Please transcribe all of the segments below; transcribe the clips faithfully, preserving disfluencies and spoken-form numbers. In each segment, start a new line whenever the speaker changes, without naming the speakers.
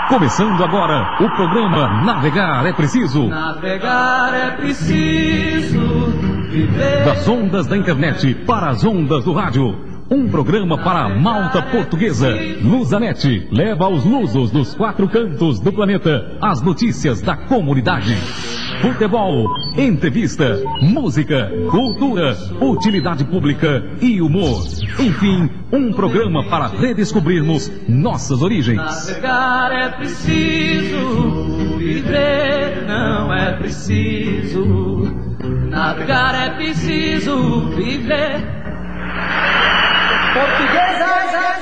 Começando agora o programa Navegar é Preciso.
Navegar é preciso viver.
Das ondas da internet para as ondas do rádio. Um programa para a malta portuguesa. Luzanet leva aos lusos dos quatro cantos do planeta as notícias da comunidade. Futebol, entrevista, música, cultura, utilidade pública e humor. Enfim, um programa para redescobrirmos nossas origens.
Navegar é preciso, viver não é preciso. Navegar é preciso, viver. Portuguesa.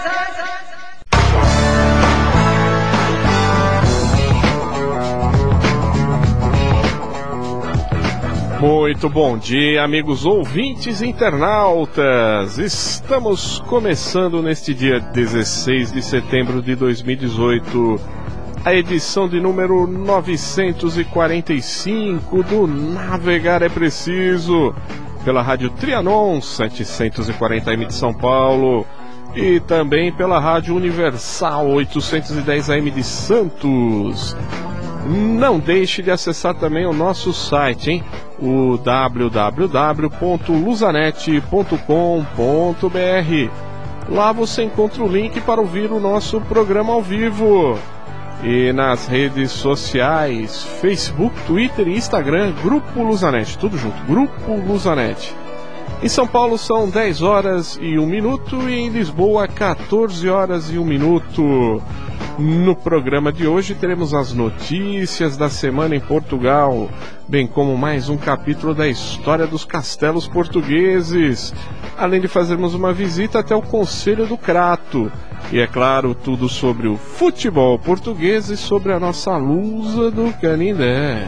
Muito bom dia, amigos ouvintes internautas. Estamos começando neste dia dezesseis de setembro de dois mil e dezoito a edição de número novecentos e quarenta e cinco do Navegar é Preciso, pela Rádio Trianon setecentos e quarenta A M de São Paulo e também pela Rádio Universal oitocentos e dez A M de Santos. Não deixe de acessar também o nosso site, hein? O w w w ponto luzanet ponto com ponto b r. Lá você encontra o link para ouvir o nosso programa ao vivo. E nas redes sociais, Facebook, Twitter e Instagram, Grupo Luzanet, tudo junto, Grupo Luzanet. Em São Paulo são dez horas e um minuto e em Lisboa quatorze horas e um minuto. No programa de hoje teremos as notícias da semana em Portugal, bem como mais um capítulo da história dos castelos portugueses, além de fazermos uma visita até o Conselho do Crato. E é claro, tudo sobre o futebol português e sobre a nossa lusa do Canindé.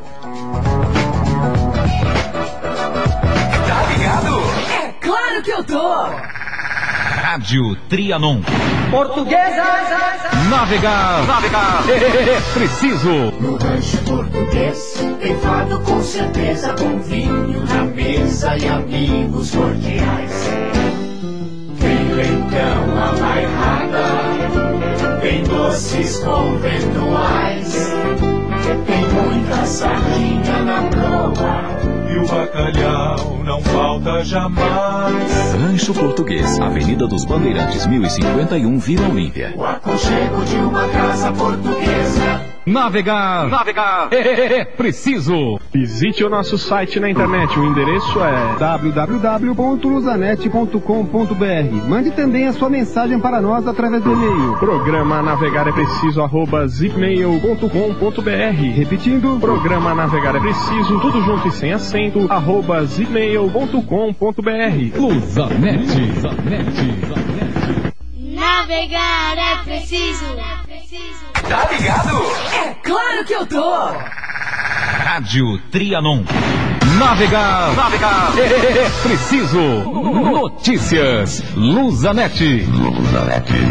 Tá ligado? É claro que eu tô!
Rádio Trianon.
Portuguesa.
Navegar, navegar é preciso.
No rancho português tem fado com certeza, com vinho na mesa e amigos cordiais. Tem leitão à bairrada, tem doces conventuais, tem muita sardinha na proa e o bacalhau não falta jamais.
Rancho Português, Avenida dos Bandeirantes, mil e cinquenta e um, Vila Olímpia.
O aconchego de uma casa portuguesa.
Navegar, navegar é preciso.
Visite o nosso site na internet, o endereço é
w w w ponto luzanet ponto com ponto b r. Mande também a sua mensagem para nós através do e-mail.
Programa Navegar é Preciso, arroba zipmail ponto com ponto b r.
Repetindo,
Programa Navegar é Preciso, tudo junto e sem acento, arroba zipmail ponto com ponto b r.
Luzanet.
Navegar é preciso.
Tá ligado? É claro que eu tô!
Rádio Trianon. Navegar, navegar é preciso. Notícias Luzanet. Luzanet.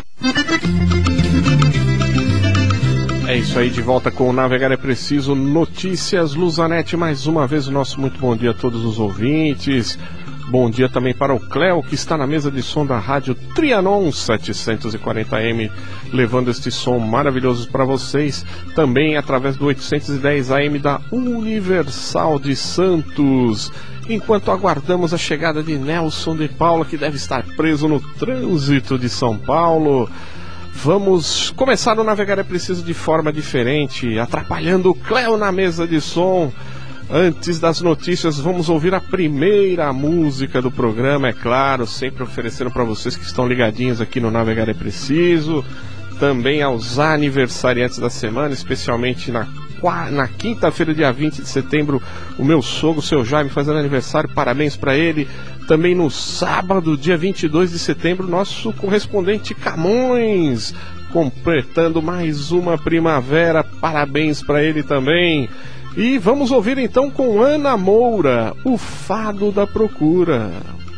É isso aí, de volta com o Navegar é Preciso, Notícias Luzanet. Mais uma vez o nosso muito bom dia a todos os ouvintes. Bom dia também para o Cléo, que está na mesa de som da Rádio Trianon setecentos e quarenta A M, levando este som maravilhoso para vocês, também através do oitocentos e dez A M da Universal de Santos. Enquanto aguardamos a chegada de Nelson de Paula, que deve estar preso no trânsito de São Paulo, vamos começar o Navegar é Preciso de forma diferente, atrapalhando o Cléo na mesa de som. Antes das notícias, vamos ouvir a primeira música do programa, é claro, sempre oferecendo para vocês que estão ligadinhos aqui no Navegar é Preciso, também aos aniversariantes da semana, especialmente na, na quinta-feira, dia vinte de setembro, o meu sogro, o seu Jaime, fazendo aniversário, parabéns para ele. Também no sábado, dia vinte e dois de setembro, nosso correspondente Camões, completando mais uma primavera, parabéns para ele também. E vamos ouvir então com Ana Moura, o Fado da Procura.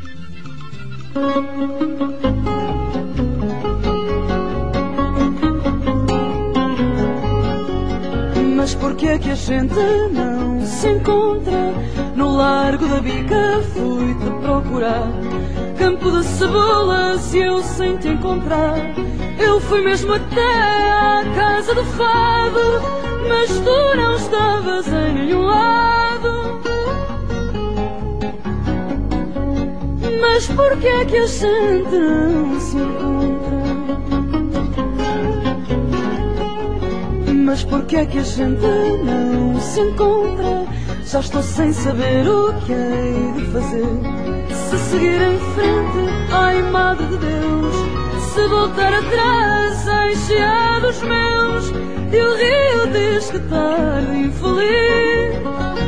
Mas por que é que a gente não se encontra? No Largo da Bica fui-te procurar. Campo de cebolas e eu sem te encontrar. Eu fui mesmo até à casa do fado, mas tu não estavas em nenhum lado. Mas por que é que a gente não se encontra? Mas por que é que a gente não se encontra? Já estou sem saber o que hei de fazer. Se seguir em frente, ai Madre de Deus, se voltar atrás, ai chiados meus, e o rio diz que tarde infeliz.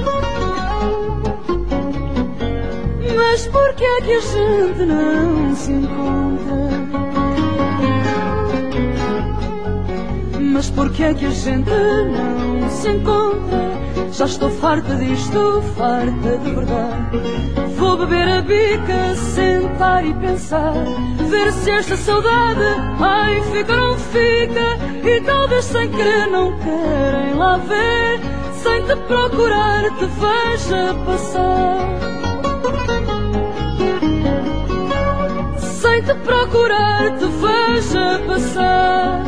Mas por que é que a gente não se encontra? Mas por que é que a gente não se encontra? Já estou farta disto, farta de verdade. Vou beber a bica, sentar e pensar, ver se esta saudade, ai, fica ou não fica. E talvez sem querer não querem lá ver, sem te procurar te veja passar. Sem te procurar te veja passar.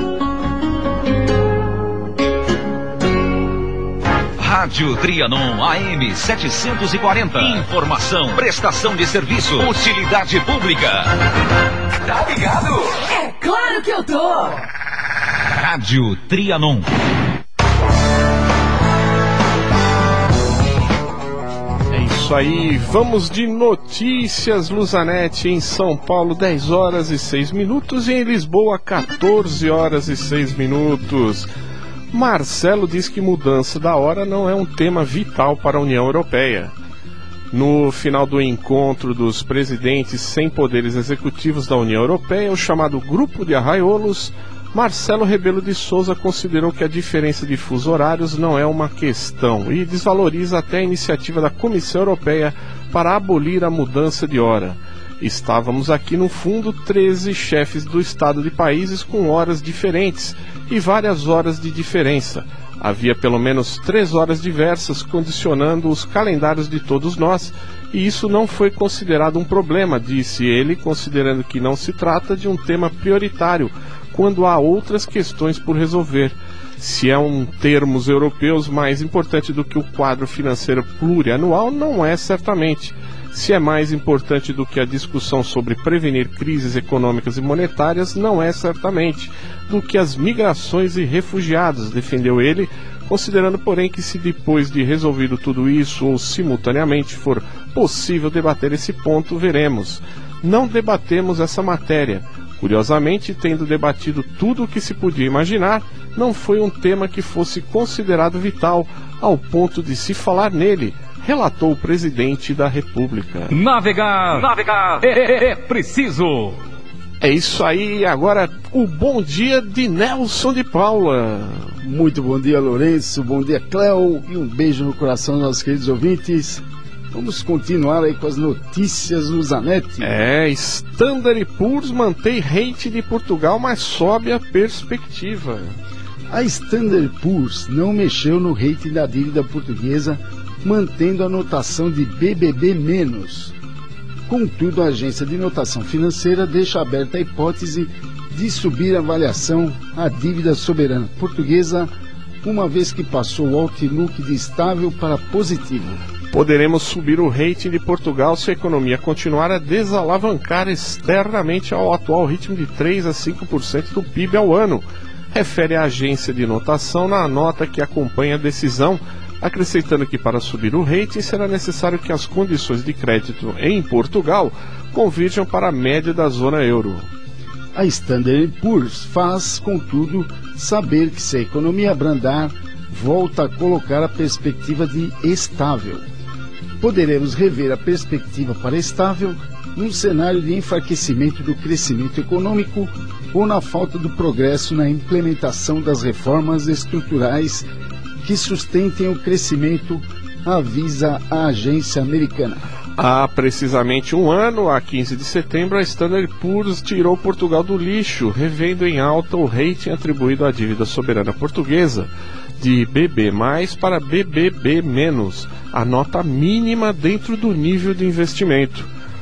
Rádio Trianon A M setecentos e quarenta. Informação, prestação de serviço, utilidade pública. Tá ligado?
É claro que eu tô!
Rádio Trianon.
É isso aí, vamos de notícias. Luzanetti em São Paulo, dez horas e seis minutos, e em Lisboa, quatorze horas e seis minutos. Marcelo diz que mudança da hora não é um tema vital para a União Europeia. No final do encontro dos presidentes sem poderes executivos da União Europeia, o chamado Grupo de Arraiolos, Marcelo Rebelo de Sousa considerou que a diferença de fuso horários não é uma questão e desvaloriza até a iniciativa da Comissão Europeia para abolir a mudança de hora. Estávamos aqui no fundo treze chefes do Estado de países com horas diferentes e várias horas de diferença. Havia pelo menos três horas diversas condicionando os calendários de todos nós, e isso não foi considerado um problema, disse ele, considerando que não se trata de um tema prioritário, quando há outras questões por resolver. Se é um termos europeus mais importante do que o quadro financeiro plurianual, não é certamente. Se é mais importante do que a discussão sobre prevenir crises econômicas e monetárias, não é certamente do que as migrações e refugiados, defendeu ele, considerando, porém, que se depois de resolvido tudo isso ou simultaneamente for possível debater esse ponto, veremos. Não debatemos essa matéria. Curiosamente, tendo debatido tudo o que se podia imaginar, não foi um tema que fosse considerado vital ao ponto de se falar nele, relatou o presidente da República.
Navegar, navegar é, é, é preciso.
É isso aí, agora o bom dia de Nelson de Paula.
Muito bom dia, Lourenço, bom dia, Cléo, e um beijo no coração dos nossos queridos ouvintes. Vamos continuar aí com as notícias do Zanetti.
É, Standard and Poor's mantém rate de Portugal, mas sobe a perspectiva.
A Standard and Poor's não mexeu no rating da dívida portuguesa, mantendo a notação de B B B menos. Contudo, a agência de notação financeira deixa aberta a hipótese de subir a avaliação à dívida soberana portuguesa, uma vez que passou o outlook de estável para positivo.
Poderemos subir o rating de Portugal se a economia continuar a desalavancar externamente ao atual ritmo de três a cinco por cento do P I B ao ano, refere a agência de notação na nota que acompanha a decisão, acrescentando que para subir o rating será necessário que as condições de crédito em Portugal convirjam para a média da zona euro.
A Standard and Poor's faz, contudo, saber que se a economia abrandar, volta a colocar a perspectiva de estável. Poderemos rever a perspectiva para estável num cenário de enfraquecimento do crescimento econômico ou na falta do progresso na implementação das reformas estruturais que sustentem o crescimento, avisa a agência americana.
Há precisamente um ano, a quinze de setembro, a Standard and Poor's tirou Portugal do lixo, revendo em alta o rating atribuído à dívida soberana portuguesa, de B B mais para B B B menos, a nota mínima dentro do nível de investimento.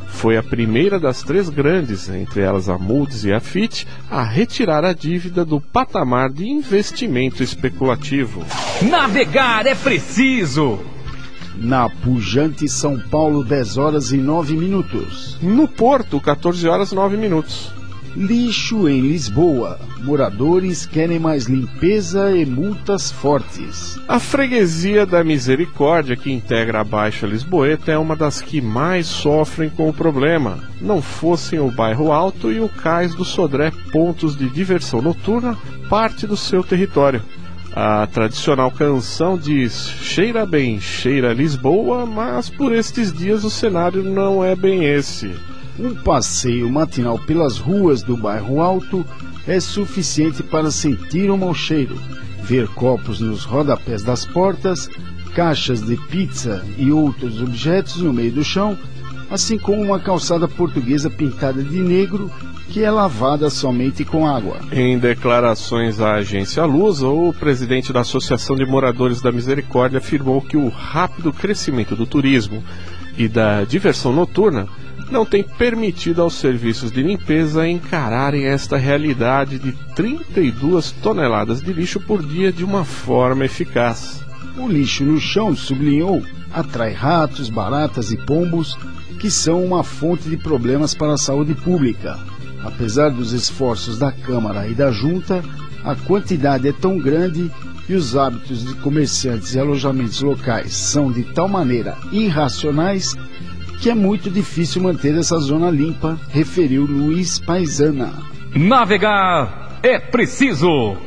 Foi a primeira das três grandes, entre elas a Moody's e a Fitch, a retirar a dívida do patamar de investimento especulativo.
Navegar é preciso!
Na pujante São Paulo, dez horas e nove minutos.
No Porto, quatorze horas e nove minutos.
Lixo em Lisboa. Moradores querem mais limpeza e multas fortes.
A freguesia da Misericórdia, que integra a Baixa Lisboeta, é uma das que mais sofrem com o problema. Não fossem o Bairro Alto e o Cais do Sodré, pontos de diversão noturna, parte do seu território. A tradicional canção diz: cheira bem, cheira Lisboa, mas por estes dias o cenário não é bem esse.
Um passeio matinal pelas ruas do Bairro Alto é suficiente para sentir o mau cheiro, ver copos nos rodapés das portas, caixas de pizza e outros objetos no meio do chão, assim como uma calçada portuguesa pintada de negro que é lavada somente com água.
Em declarações à agência Lusa, o presidente da Associação de Moradores da Misericórdia afirmou que o rápido crescimento do turismo e da diversão noturna não tem permitido aos serviços de limpeza encararem esta realidade de trinta e duas toneladas de lixo por dia de uma forma eficaz.
O lixo no chão, sublinhou, atrai ratos, baratas e pombos, que são uma fonte de problemas para a saúde pública. Apesar dos esforços da Câmara e da Junta, a quantidade é tão grande e os hábitos de comerciantes e alojamentos locais são de tal maneira irracionais que é muito difícil manter essa zona limpa, referiu Luiz Paisana.
Navegar é preciso!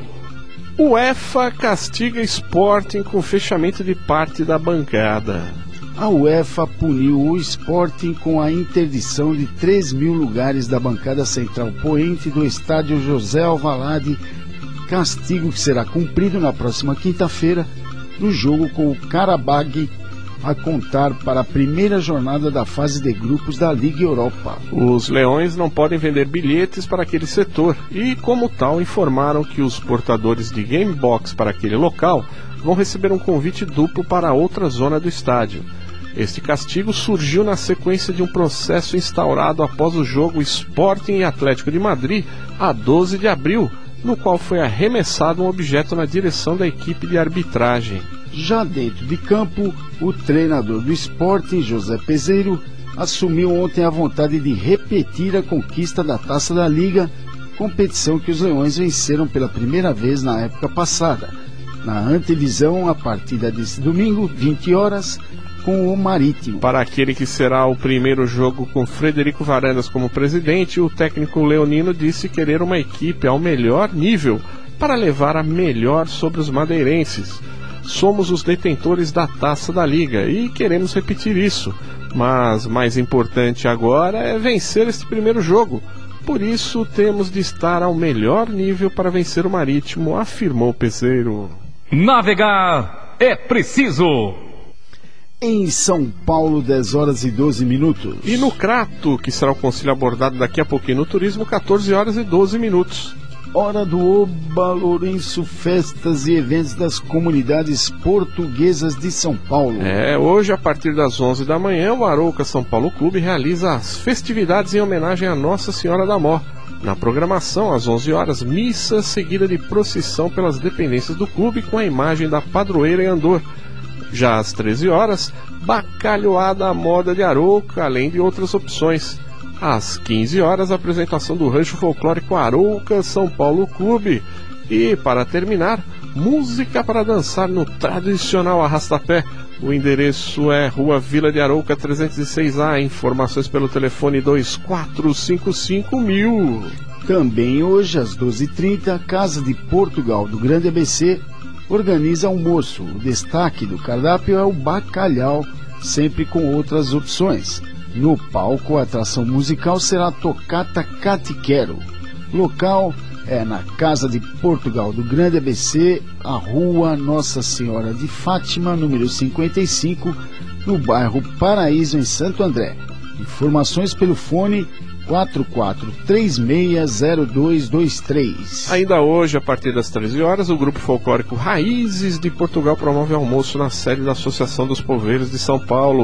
UEFA castiga Sporting com fechamento de parte da bancada.
A UEFA puniu o Sporting com a interdição de três mil lugares da bancada central poente do estádio José Alvalade, castigo que será cumprido na próxima quinta-feira no jogo com o Karabag, a contar para a primeira jornada da fase de grupos da Liga Europa.
Os Leões não podem vender bilhetes para aquele setor e, como tal, informaram que os portadores de Game Box para aquele local vão receber um convite duplo para outra zona do estádio. Este castigo surgiu na sequência de um processo instaurado após o jogo Sporting e Atlético de Madrid, a doze de abril, no qual foi arremessado um objeto na direção da equipe de arbitragem.
Já dentro de campo, o treinador do Sporting, José Peseiro, assumiu ontem a vontade de repetir a conquista da Taça da Liga, competição que os Leões venceram pela primeira vez na época passada. Na antevisão, a partida deste domingo, vinte horas, com o Marítimo.
Para aquele que será o primeiro jogo com Frederico Varandas como presidente, o técnico leonino disse querer uma equipe ao melhor nível para levar a melhor sobre os madeirenses. Somos os detentores da Taça da Liga e queremos repetir isso, mas mais importante agora é vencer este primeiro jogo. Por isso temos de estar ao melhor nível para vencer o Marítimo, afirmou Peseiro.
Navegar é preciso!
Em São Paulo, dez horas e doze minutos.
E no Crato, que será o concílio abordado daqui a pouquinho no turismo, quatorze horas e doze minutos.
Hora do Oba Lourenço, festas e eventos das comunidades portuguesas de São Paulo.
É, hoje a partir das onze da manhã, o Arouca São Paulo Clube realiza as festividades em homenagem a Nossa Senhora da Mó. Na programação, às onze horas, missa seguida de procissão pelas dependências do clube com a imagem da padroeira em Andor. Já às treze horas, bacalhoada à moda de Arouca, além de outras opções. Às quinze horas, a apresentação do rancho folclórico Arouca São Paulo Clube. E, para terminar, música para dançar no tradicional arrastapé. O endereço é Rua Vila de Arouca trezentos e seis A. Informações pelo telefone dois quatro cinco cinco mil.
Também hoje, às doze e trinta, Casa de Portugal do Grande A B C organiza almoço. O destaque do cardápio é o bacalhau, sempre com outras opções. No palco, a atração musical será a Tocata Catiquero. Local é na Casa de Portugal do Grande A B C, a Rua Nossa Senhora de Fátima, número cinquenta e cinco, no bairro Paraíso, em Santo André. Informações pelo fone quatro quatro três seis zero dois dois três.
Ainda hoje, a partir das treze horas, o grupo folclórico Raízes de Portugal promove almoço na sede da Associação dos Poveiros de São Paulo.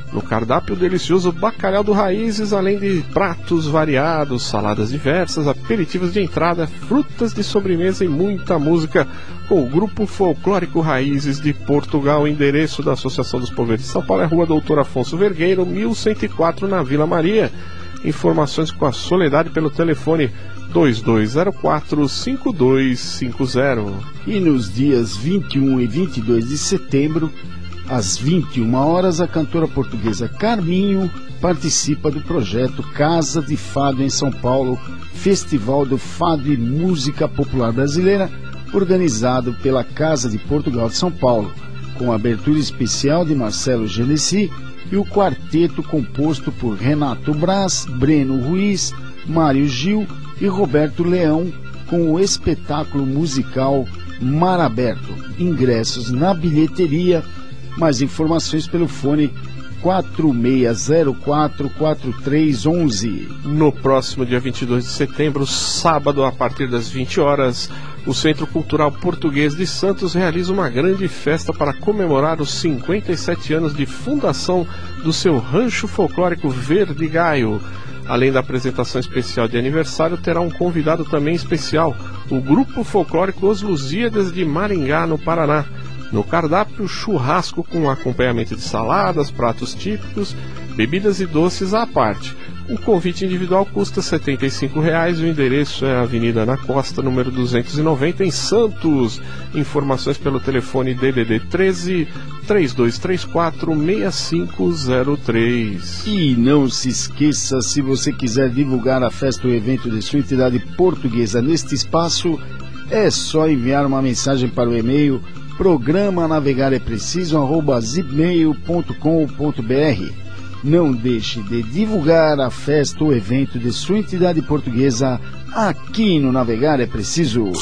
No cardápio, o delicioso bacalhau do Raízes, além de pratos variados, saladas diversas, aperitivos de entrada, frutas de sobremesa e muita música com o Grupo Folclórico Raízes de Portugal. O endereço da Associação dos Poveiros de São Paulo é Rua Doutor Afonso Vergueiro, mil cento e quatro, na Vila Maria. Informações com a Soledade pelo telefone dois dois zero quatro, cinco dois cinco zero.
E nos dias vinte e um e vinte e dois de setembro, às vinte e uma horas, a cantora portuguesa Carminho participa do projeto Casa de Fado em São Paulo, Festival do Fado e Música Popular Brasileira, organizado pela Casa de Portugal de São Paulo, com abertura especial de Marcelo Genesi e o quarteto composto por Renato Braz, Breno Ruiz, Mário Gil e Roberto Leão, com o espetáculo musical Mar Aberto. Ingressos na bilheteria. Mais informações pelo fone quatro seis zero quatro, quatro três um um.
No próximo dia vinte e dois de setembro, sábado, a partir das vinte horas, o Centro Cultural Português de Santos realiza uma grande festa para comemorar os cinquenta e sete anos de fundação do seu rancho folclórico Verde Gaio. Além da apresentação especial de aniversário, terá um convidado também especial, o Grupo Folclórico Os Lusíadas de Maringá, no Paraná. No cardápio, churrasco com acompanhamento de saladas, pratos típicos, bebidas e doces à parte. O convite individual custa setenta e cinco reais e o endereço é a Avenida Ana Costa, número duzentos e noventa, em Santos. Informações pelo telefone D D D treze, três dois três quatro, seis cinco zero três.
E não se esqueça, se você quiser divulgar a festa ou evento de sua entidade portuguesa neste espaço, é só enviar uma mensagem para o e-mail programa navegar é preciso arroba zipmail ponto com ponto br. Não deixe de divulgar a festa ou evento de sua entidade portuguesa aqui no Navegar é Preciso.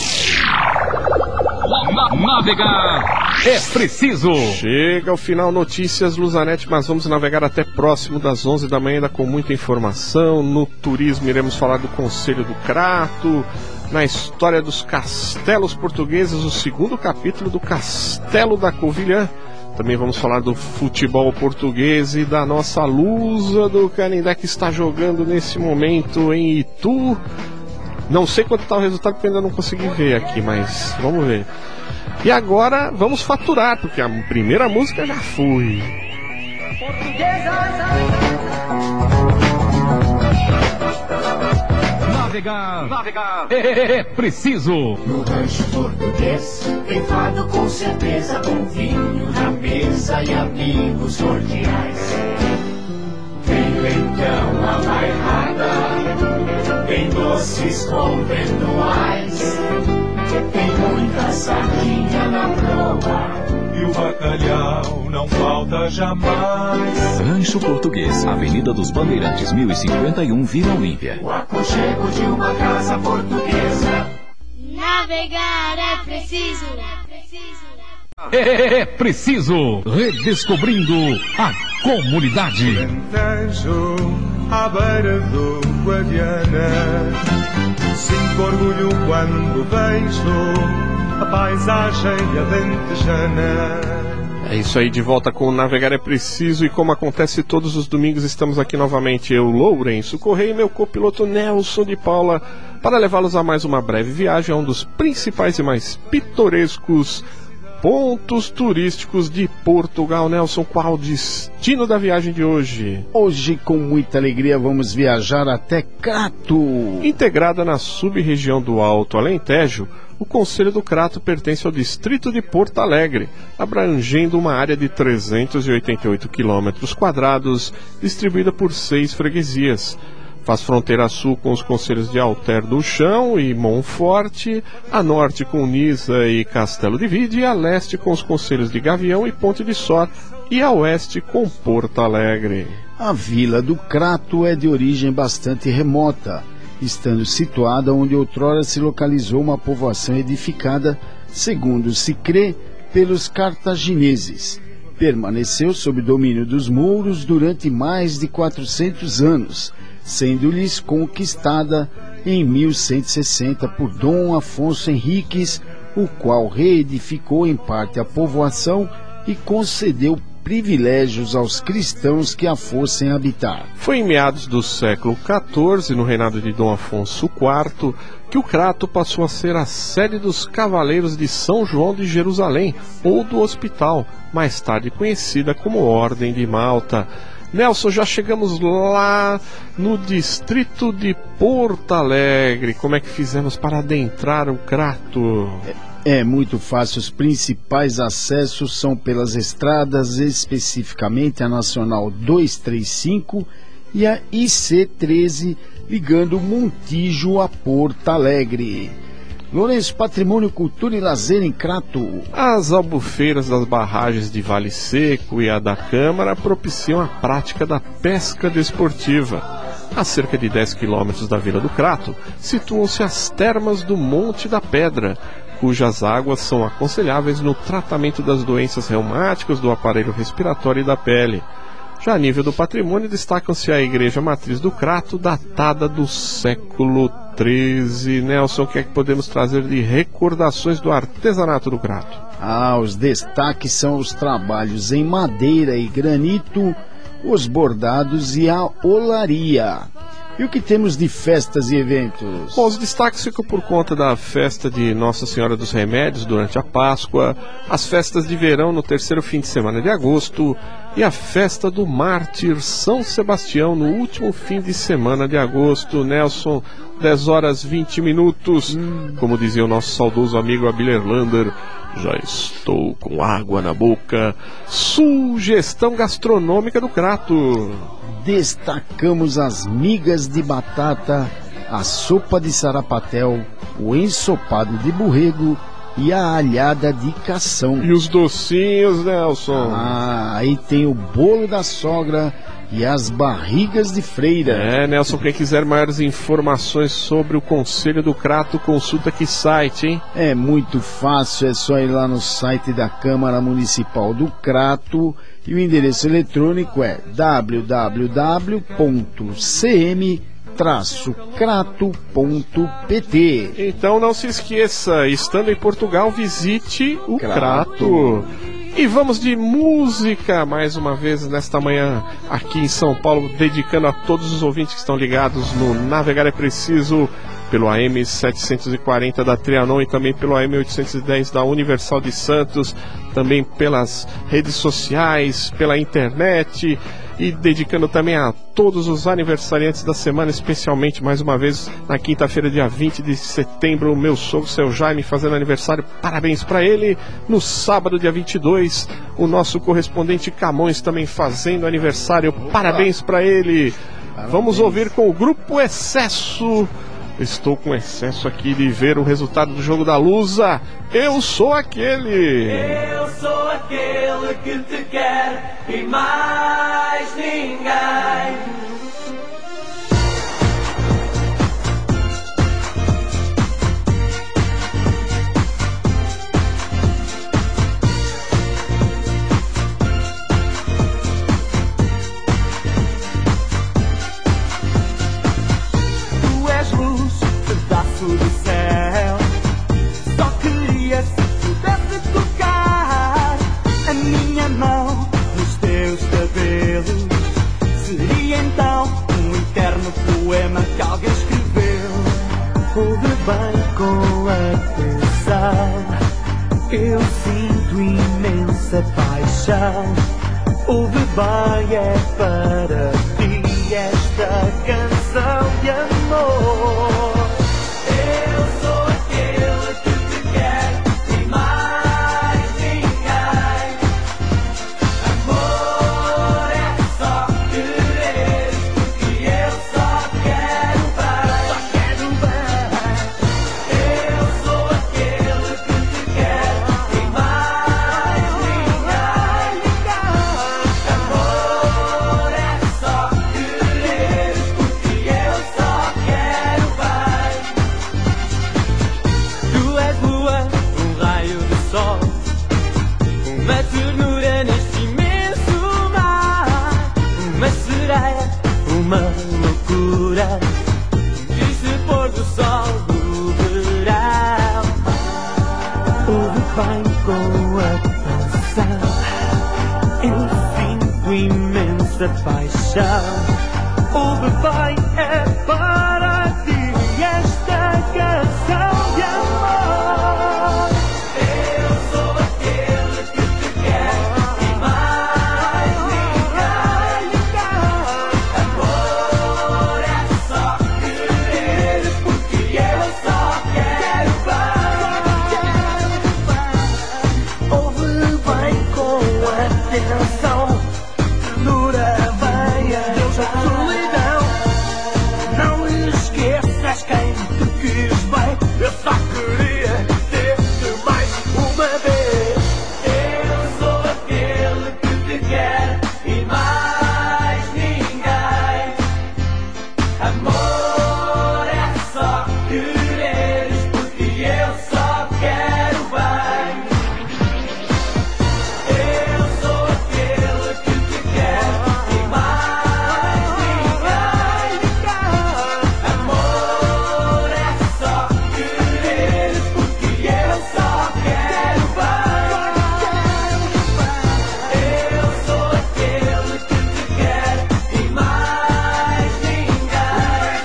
Navegar é preciso.
Chega ao final Notícias Luzanet, mas vamos navegar até próximo das onze da manhã, ainda com muita informação. No turismo iremos falar do Conselho do Crato. Na história dos castelos portugueses, o segundo capítulo do Castelo da Covilhã. Também vamos falar do futebol português e da nossa Lusa do Canindé, que está jogando nesse momento em Itu. Não sei quanto está o resultado, porque eu ainda não consegui ver aqui, mas vamos ver. E agora vamos faturar, porque a primeira música já foi.
Navegar, navegar é, é preciso.
No rancho português tem fado com certeza, com vinho na mesa e amigos cordiais. Tem leitão a bairrada, tem doces conventuais, tem muita sardinha na proa e o bacalhau não falta jamais.
Rancho Português, Avenida dos Bandeirantes, mil e cinquenta e um, Vila Olímpia.
O aconchego de uma casa portuguesa.
Navegar é preciso. É preciso.
É, é preciso. Redescobrindo a comunidade.
Alentejo, à beira do Guadiana, sinto orgulho quando vejo a paisagem alentejana.
É isso aí, de volta com o Navegar é Preciso, e como acontece todos os domingos, estamos aqui novamente, eu, Lourenço Correia, e meu copiloto Nelson de Paula, para levá-los a mais uma breve viagem a um dos principais e mais pitorescos pontos turísticos de Portugal. Nelson, qual o destino da viagem de hoje?
Hoje, com muita alegria, vamos viajar até Crato.
Integrada na sub-região do Alto Alentejo, o Concelho do Crato pertence ao distrito de Porto Alegre, abrangendo uma área de trezentos e oitenta e oito quilômetros quadrados, distribuída por seis freguesias. Faz fronteira a sul com os concelhos de Alter do Chão e Monforte, a norte com Nisa e Castelo de Vide, e a leste com os concelhos de Gavião e Ponte de Sor, e a oeste com Porto Alegre.
A Vila do Crato é de origem bastante remota, estando situada onde outrora se localizou uma povoação edificada, segundo se crê, pelos cartagineses. Permaneceu sob domínio dos mouros durante mais de quatrocentos anos, sendo-lhes conquistada em mil cento e sessenta por Dom Afonso Henriques, o qual reedificou em parte a povoação e concedeu privilégios aos cristãos que a fossem habitar.
Foi em meados do século quatorze, no reinado de Dom Afonso quarto, que o Crato passou a ser a sede dos Cavaleiros de São João de Jerusalém, ou do Hospital, mais tarde conhecida como Ordem de Malta. Nelson, já chegamos lá no distrito de Porto Alegre. Como é que fizemos para adentrar o Crato?
É, é muito fácil. Os principais acessos são pelas estradas, especificamente a Nacional duzentos e trinta e cinco e a I C treze, ligando Montijo a Porto Alegre. Lourenço, Patrimônio, Cultura e Lazer em Crato.
As albufeiras das barragens de Vale Seco e a da Câmara propiciam a prática da pesca desportiva. A cerca de dez quilômetros da Vila do Crato situam-se as termas do Monte da Pedra, cujas águas são aconselháveis no tratamento das doenças reumáticas do aparelho respiratório e da pele. Já a nível do patrimônio, destacam-se a Igreja Matriz do Crato, datada do século treze. Nelson, o que é que podemos trazer de recordações do artesanato do Crato?
Ah, os destaques são os trabalhos em madeira e granito, os bordados e a olaria. E o que temos de festas e eventos?
Bom, os destaques ficam por conta da festa de Nossa Senhora dos Remédios durante a Páscoa, as festas de verão no terceiro fim de semana de agosto e a festa do Mártir São Sebastião no último fim de semana de agosto. Nelson, dez horas e vinte minutos. Hum. Como dizia o nosso saudoso amigo Abílio Erlander, já estou com água na boca. Sugestão gastronômica do Crato.
Destacamos as migas de batata, a sopa de sarapatel, o ensopado de borrego e a alhada de cação.
E os docinhos, Nelson?
Ah, aí tem o bolo da sogra e as barrigas de freira.
É, Nelson, quem quiser maiores informações sobre o Conselho do Crato, consulta que site, hein?
É muito fácil, é só ir lá no site da Câmara Municipal do Crato e o endereço eletrônico é w w w ponto c m traço crato ponto p t.
Então não se esqueça, estando em Portugal, visite o Crato. Crato. E vamos de música, mais uma vez, nesta manhã, aqui em São Paulo, dedicando a todos os ouvintes que estão ligados no Navegar é Preciso, pelo A M setecentos e quarenta da Trianon e também pelo A M oitocentos e dez da Universal de Santos, também pelas redes sociais, pela internet, e dedicando também a todos os aniversariantes da semana, especialmente, mais uma vez, na quinta-feira, dia vinte de setembro, o meu sogro, seu Jaime, fazendo aniversário, parabéns para ele. No sábado, dia vinte e dois, o nosso correspondente Camões também fazendo aniversário, parabéns para ele. Parabéns. Vamos ouvir com o Grupo Excesso. Estou com excesso aqui de ver o resultado do jogo da Lusa. Eu sou aquele.
Eu sou aquele que te quer e mais ninguém.
Do céu, só queria se pudesse tocar a minha mão nos teus cabelos. Seria então um eterno poema que alguém escreveu. Ouve bem com atenção, eu sinto imensa paixão. Ouve bem, é para ti esta canção de amor. Ouve bem com atenção, eu nossa paixão. O bem é para ti esta canção de amor. Eu sou aquele que te quer e mais ninguém. Amor é só querer, porque eu só quero bem. Ouve bem com atenção, ternura venha da solidão. Não esqueças quem te quis bem, eu só queria ter-te mais uma vez. Eu sou aquele que te quer e mais ninguém. Amor é só quereres, porque eu só quero bem. Eu sou aquele que te quer e mais ninguém. Amor é só quereres, porque eu só quero bem. Eu sou aquele que te quer e mais ninguém.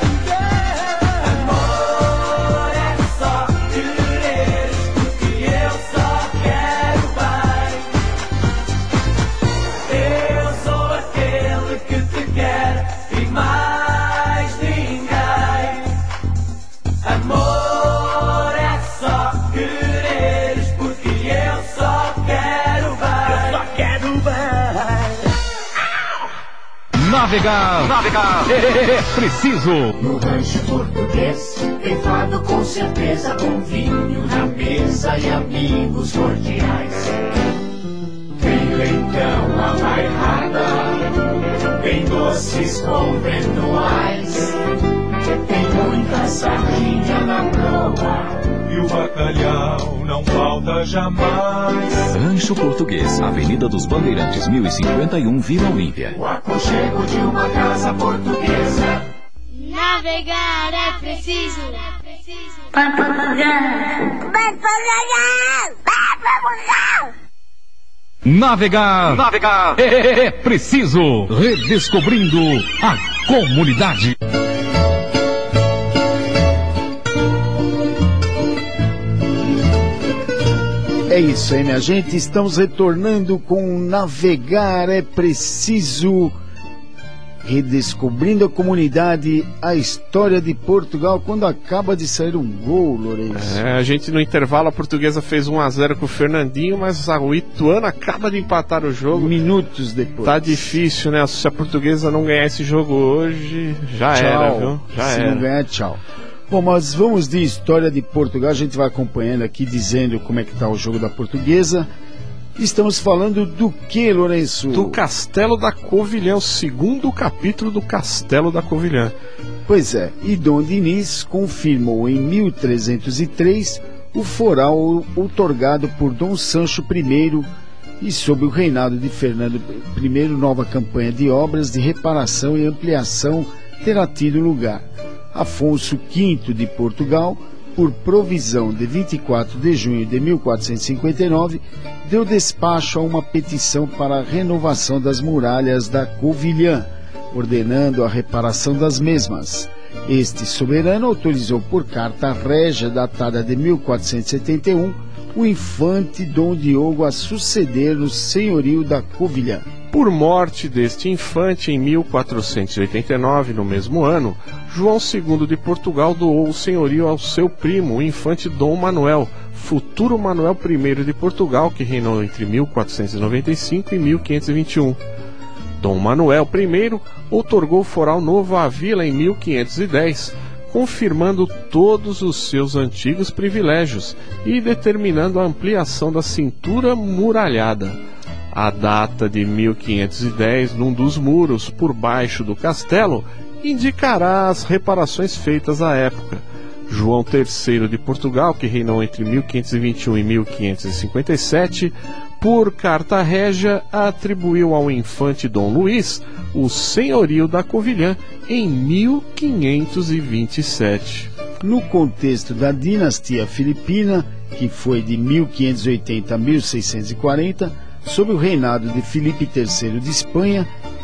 Amor é só quereres, porque eu só quero bem. Eu sou aquele que te quer e mais ninguém. Amor é só quereres, porque eu só quero bem. Eu só quero bem.
Navegar, navegar, é, é, é preciso.
No rancho português, tem fado com certeza, com vinho na mesa e amigos cordiais. Tem leitão, a bairrada, tem doces conventuais. Tem muita sardinha na proa
E o bacalhau não falta jamais.
Rancho Português, Avenida dos Bandeirantes, mil e cinquenta e um, Vila Olímpia.
o aconchego de uma casa portuguesa.
Navegar é preciso.
Vai Portugal! Vai Portugal! Vai Portugal!
Navegar, navegar, é, é, é preciso. Redescobrindo a comunidade.
É isso aí, minha gente. Estamos retornando com Navegar é Preciso. Redescobrindo a comunidade, a história de Portugal, quando acaba de sair um gol, Lourenço.
É, a gente no intervalo, a Portuguesa fez um a zero com o Fernandinho, mas a Ituano acaba de empatar o jogo.
Minutos depois.
Tá difícil, né? Se a Portuguesa não ganhar esse jogo hoje, já
Tchau.
era, viu? Já
Se
era.
não ganhar, tchau. Bom, mas vamos de história de Portugal. A gente vai acompanhando aqui, dizendo como é que tá o jogo da Portuguesa. Estamos falando do que, Lourenço?
Do Castelo da Covilhã, o segundo capítulo do Castelo da Covilhã.
Pois é, e Dom Dinis confirmou em mil trezentos e três o foral outorgado por Dom Sancho I, e sob o reinado de Fernando I, nova campanha de obras de reparação e ampliação terá tido lugar. Afonso quinto de Portugal, por provisão de vinte e quatro de junho de mil quatrocentos e cinquenta e nove, deu despacho a uma petição para a renovação das muralhas da Covilhã, ordenando a reparação das mesmas. Este soberano autorizou por carta régia datada de mil quatrocentos e setenta e um o infante Dom Diogo a suceder no senhorio da Covilhã.
Por morte deste infante, em mil quatrocentos e oitenta e nove, no mesmo ano, João segundo de Portugal doou o senhorio ao seu primo, o infante Dom Manuel, futuro Manuel I de Portugal, que reinou entre mil quatrocentos e noventa e cinco e mil quinhentos e vinte e um. Dom Manuel I outorgou foral novo à vila em mil quinhentos e dez, confirmando todos os seus antigos privilégios e determinando a ampliação da cintura muralhada. A data de mil quinhentos e dez, num dos muros por baixo do castelo, indicará as reparações feitas à época. João terceiro de Portugal, que reinou entre mil quinhentos e vinte e um e mil quinhentos e cinquenta e sete, por carta régia, atribuiu ao infante Dom Luís o senhorio da Covilhã em mil quinhentos e vinte e sete.
No contexto da dinastia filipina, que foi de mil quinhentos e oitenta a mil seiscentos e quarenta, sob o reinado de Filipe terceiro de Espanha, foi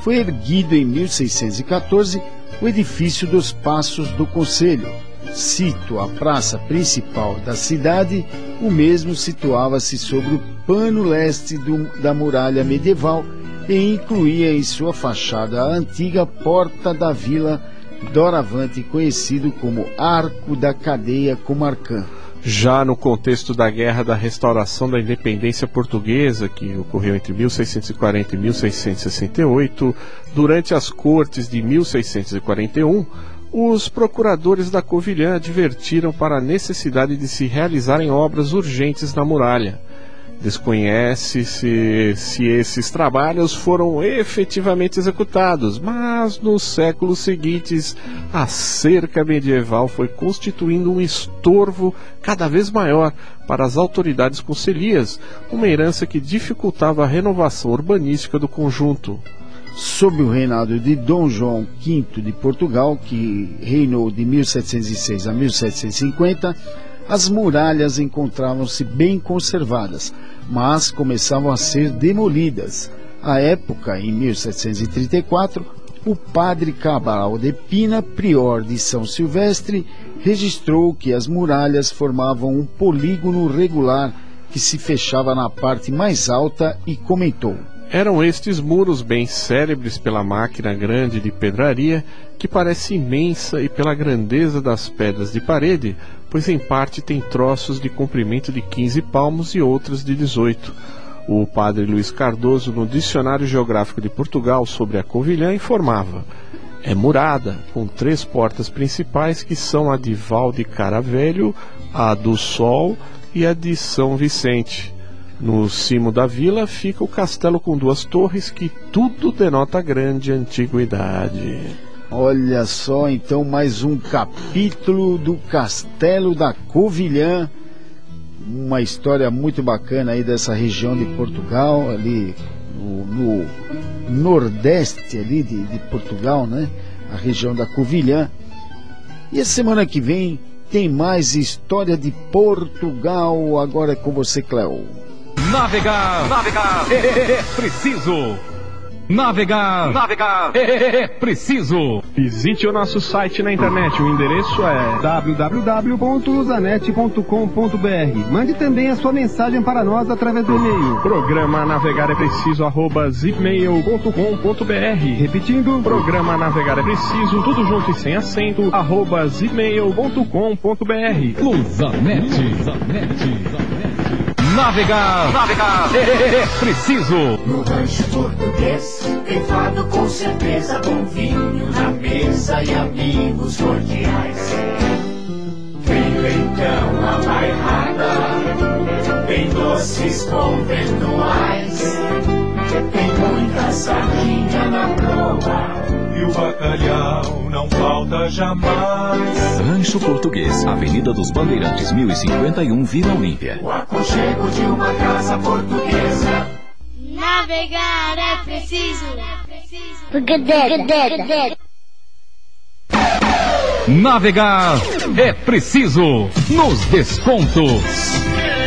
foi erguido em mil seiscentos e quatorze o edifício dos Passos do Conselho. Cito a praça principal da cidade, o mesmo situava-se sobre o pano leste do, da muralha medieval e incluía em sua fachada a antiga Porta da Vila, doravante conhecido como Arco da Cadeia Comarcã.
Já no contexto da Guerra da Restauração da Independência Portuguesa, que ocorreu entre mil seiscentos e quarenta e mil seiscentos e sessenta e oito, durante as Cortes de mil seiscentos e quarenta e um, os procuradores da Covilhã advertiram para a necessidade de se realizarem obras urgentes na muralha. Desconhece-se se esses trabalhos foram efetivamente executados, mas nos séculos seguintes a cerca medieval foi constituindo um estorvo cada vez maior para as autoridades concelhias, uma herança que dificultava a renovação urbanística do conjunto.
Sob o reinado de Dom João quinto de Portugal, que reinou de mil setecentos e seis a mil setecentos e cinquenta, as muralhas encontravam-se bem conservadas, mas começavam a ser demolidas. À época, em mil setecentos e trinta e quatro, o padre Cabral de Pina, prior de São Silvestre, registrou que as muralhas formavam um polígono regular que se fechava na parte mais alta e comentou:
eram estes muros bem célebres pela máquina grande de pedraria, que parece imensa, e pela grandeza das pedras de parede, pois em parte tem troços de comprimento de quinze palmos e outras de dezoito. O padre Luiz Cardoso, no Dicionário Geográfico de Portugal sobre a Covilhã, informava: é murada, com três portas principais, que são a de Val de Caravelho, a do Sol e a de São Vicente. No cimo da vila fica o castelo com duas torres, que tudo denota grande antiguidade.
Olha só, então, mais um capítulo do Castelo da Covilhã. Uma história muito bacana aí dessa região de Portugal, ali no, no nordeste ali de, de Portugal, né? A região da Covilhã. E a semana que vem tem mais história de Portugal. Agora é com você, Cléo.
Navegar, navegar, é, é, é preciso. Navegar, navegar, é, é, é preciso.
Visite o nosso site na internet, o endereço é
w w w ponto luzanet ponto com ponto b r. Mande também a sua mensagem para nós através do e-mail.
Programa Navegar é Preciso, arroba zipmail ponto com ponto b r.
Repetindo,
Programa Navegar é Preciso, tudo junto e sem acento, arroba zipmail ponto com ponto b r.
Luzanet, Luzanet, Luzanet. Navegar, navegar, é, é, é preciso.
No rancho português, tem fado com certeza, bom vinho na mesa e amigos cordiais. Tem leitão a bairrada, tem doces conventuais, tem muita sardinha na proa,
e o bacalhau não falta jamais.
Rancho Português, Avenida dos Bandeirantes, mil e cinquenta e um, Vila Olímpia.
O aconchego de uma casa portuguesa.
Navegar é preciso.
Navegar é preciso. Nos descontos.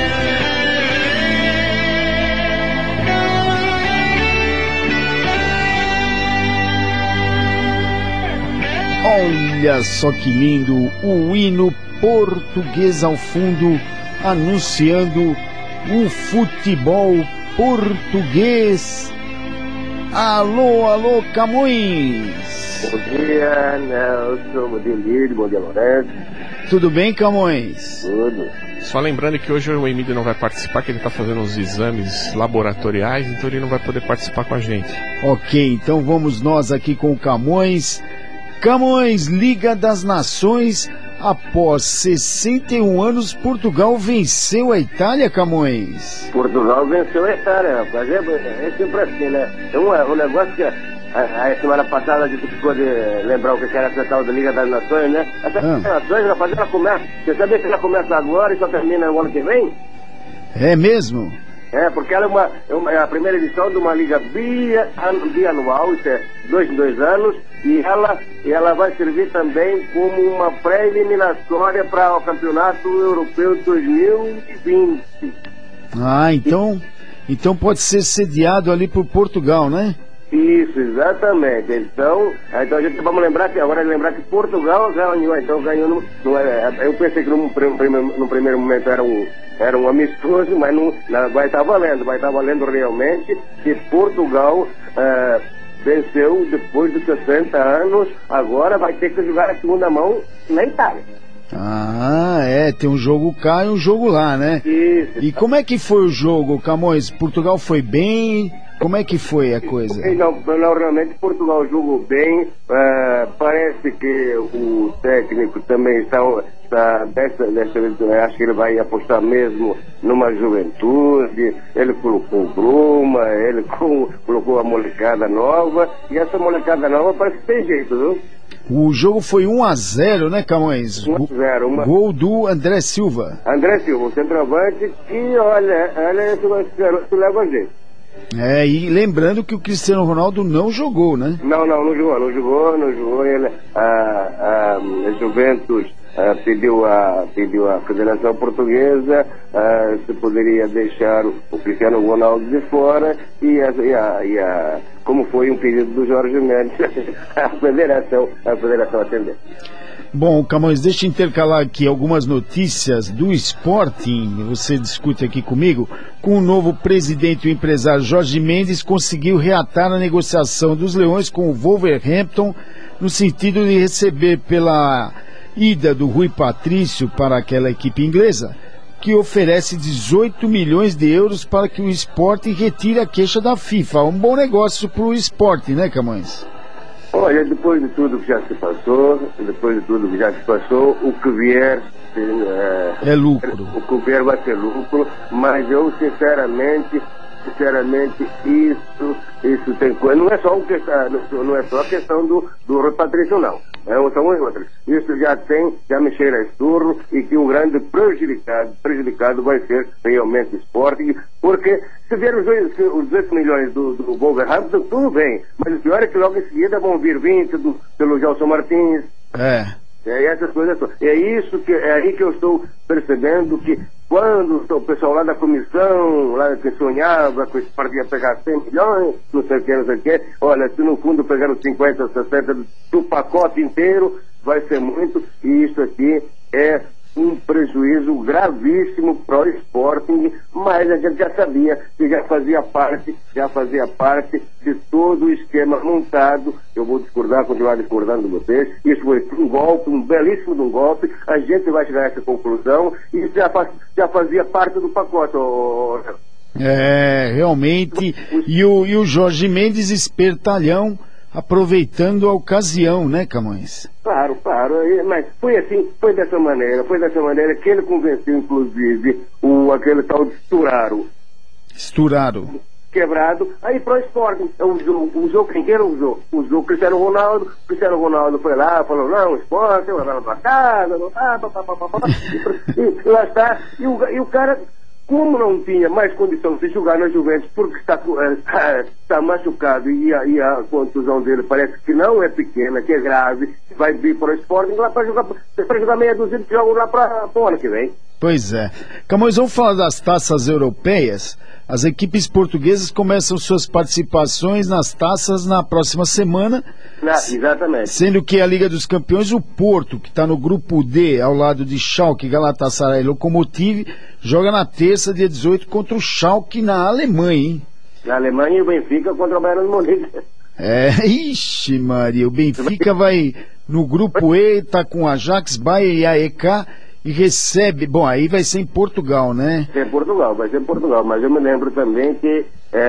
Olha só que lindo, o hino português ao fundo, anunciando o futebol português. Alô, alô, Camões!
Bom dia, Nelson, bom dia, Emílio, bom dia, Lourenço.
Tudo bem, Camões?
Tudo.
Só lembrando que hoje o Emílio não vai participar, que ele está fazendo uns exames laboratoriais, então ele não vai poder participar com a gente.
Ok, então vamos nós aqui com o Camões. Camões, Liga das Nações, após sessenta e um anos, Portugal venceu a Itália, Camões.
Portugal venceu a Itália, rapaz. É, é sempre assim, né? É um, um negócio que a, a semana passada a gente ficou de lembrar o que era essa tal da Liga das Nações, né? Essa Liga das Nações, rapaz, ela começa. Você sabia que ela começa agora e só termina no ano que vem?
É mesmo?
É, porque ela é, uma, é, uma, é a primeira edição de uma liga bia, bianual, isso é dois em dois anos, e ela, e ela vai servir também como uma pré-eliminatória para o Campeonato Europeu de dois mil e vinte.
Ah, então, então pode ser sediado ali por Portugal, né?
Isso, exatamente. Então, então a gente vamos lembrar que agora lembrar que Portugal ganhou, então ganhou no, no, eu pensei que no, no, no primeiro momento era um, era um amistoso, mas não, não vai estar valendo, vai estar valendo realmente que Portugal uh, venceu depois de sessenta anos, agora vai ter que jogar a segunda mão na Itália.
Ah, é, tem um jogo cá e um jogo lá, né?
Isso.
E como é que foi o jogo, Camões? Portugal foi bem? Como é que foi a coisa?
Não, não realmente Portugal jogou bem, uh, parece que o técnico também está, está dessa, dessa vez, acho que ele vai apostar mesmo numa juventude, ele colocou Bruma, ele colocou a molecada nova, e essa molecada nova parece que tem jeito, viu?
O jogo foi um a zero, né, Camões?
um a zero. Uma...
Gol do André Silva.
André Silva, o centroavante, que olha, olha esse garoto leva a gente.
É, e lembrando que o Cristiano Ronaldo não jogou, né?
Não, não, não jogou, não jogou, não jogou. Ele, a, a, a Juventus a, pediu, a, pediu a Federação Portuguesa a, se poderia deixar o, o Cristiano Ronaldo de fora e, a, e, a, e a, como foi um pedido do Jorge Mendes, a Federação, a Federação atendeu.
Bom, Camões, deixa eu intercalar aqui algumas notícias do Sporting, você discute aqui comigo, com o novo presidente e o empresário Jorge Mendes conseguiu reatar a negociação dos Leões com o Wolverhampton no sentido de receber pela ida do Rui Patrício para aquela equipe inglesa, que oferece dezoito milhões de euros para que o Sporting retire a queixa da FIFA. Um bom negócio para o Sporting, né, Camões?
Olha, depois de tudo que já se passou, depois de tudo que já se passou, o que vier é,
é lucro.
O que vier vai ser lucro, mas eu sinceramente, sinceramente, isso, isso tem coisa. Não é só o que, não é só a questão do, do Rui Patrício, não. É, são as outras. Isso já tem, já me cheira a esturro, e que o grande prejudicado, prejudicado vai ser realmente o Sporting, porque se vier os, os dezoito milhões do, do Wolverhampton, tudo bem, mas o pior é que logo em seguida vão vir vinte do, pelo Gelson Martins.
É.
É essas coisas. É isso que, é aí que eu estou percebendo que quando o pessoal lá da comissão, lá que sonhava que o Sporting ia pegar cem milhões, não sei o que, não sei o que, olha, se no fundo pegaram cinquenta, sessenta do pacote inteiro, vai ser muito, e isso aqui é um prejuízo gravíssimo para o Sporting, mas a gente já sabia que já fazia parte, já fazia parte de todo o esquema montado. Eu vou discordar, continuar discordando de vocês. Isso foi um golpe, um belíssimo de um golpe. A gente vai chegar a essa conclusão e isso já, faz, já fazia parte do pacote. Oh, oh.
É, realmente. E o, e o Jorge Mendes, espertalhão, aproveitando a ocasião, né, Camões?
Claro, claro, mas foi assim, foi dessa maneira, foi dessa maneira que ele convenceu, inclusive, o, aquele tal de Sturaro.
Sturaro.
Quebrado, aí pro Sporting, usou, usou quem queira usou, usou o Cristiano Ronaldo, o Cristiano Ronaldo foi lá, falou, não, o Sporting, eu vou lá pra casa, não, pá, pá, pá, pá, pá, pá, e, e lá está, e o, e o cara, como não tinha mais condição de jogar na Juventus porque está, está, está machucado e a, e a contusão dele parece que não é pequena, que é grave, vai vir para o Sporting lá para jogar, para jogar meia dúzia de jogos lá para o ano que vem.
Pois é. Camões, vamos falar das taças europeias. As equipes portuguesas começam suas participações nas taças na próxima semana.
Na, exatamente.
Sendo que a Liga dos Campeões, o Porto, que está no grupo D, ao lado de Schalke, Galatasaray e Lokomotiv, joga na terça, dia dezoito, contra o Schalke na Alemanha, hein?
Na Alemanha e o Benfica contra o Bayern de Munique.
É, ixi Maria, o Benfica vai no grupo E, tá com Ajax, Bayern e A E K, e recebe, bom, aí vai ser em Portugal, né?
É Portugal, vai ser em Portugal, mas eu me lembro também que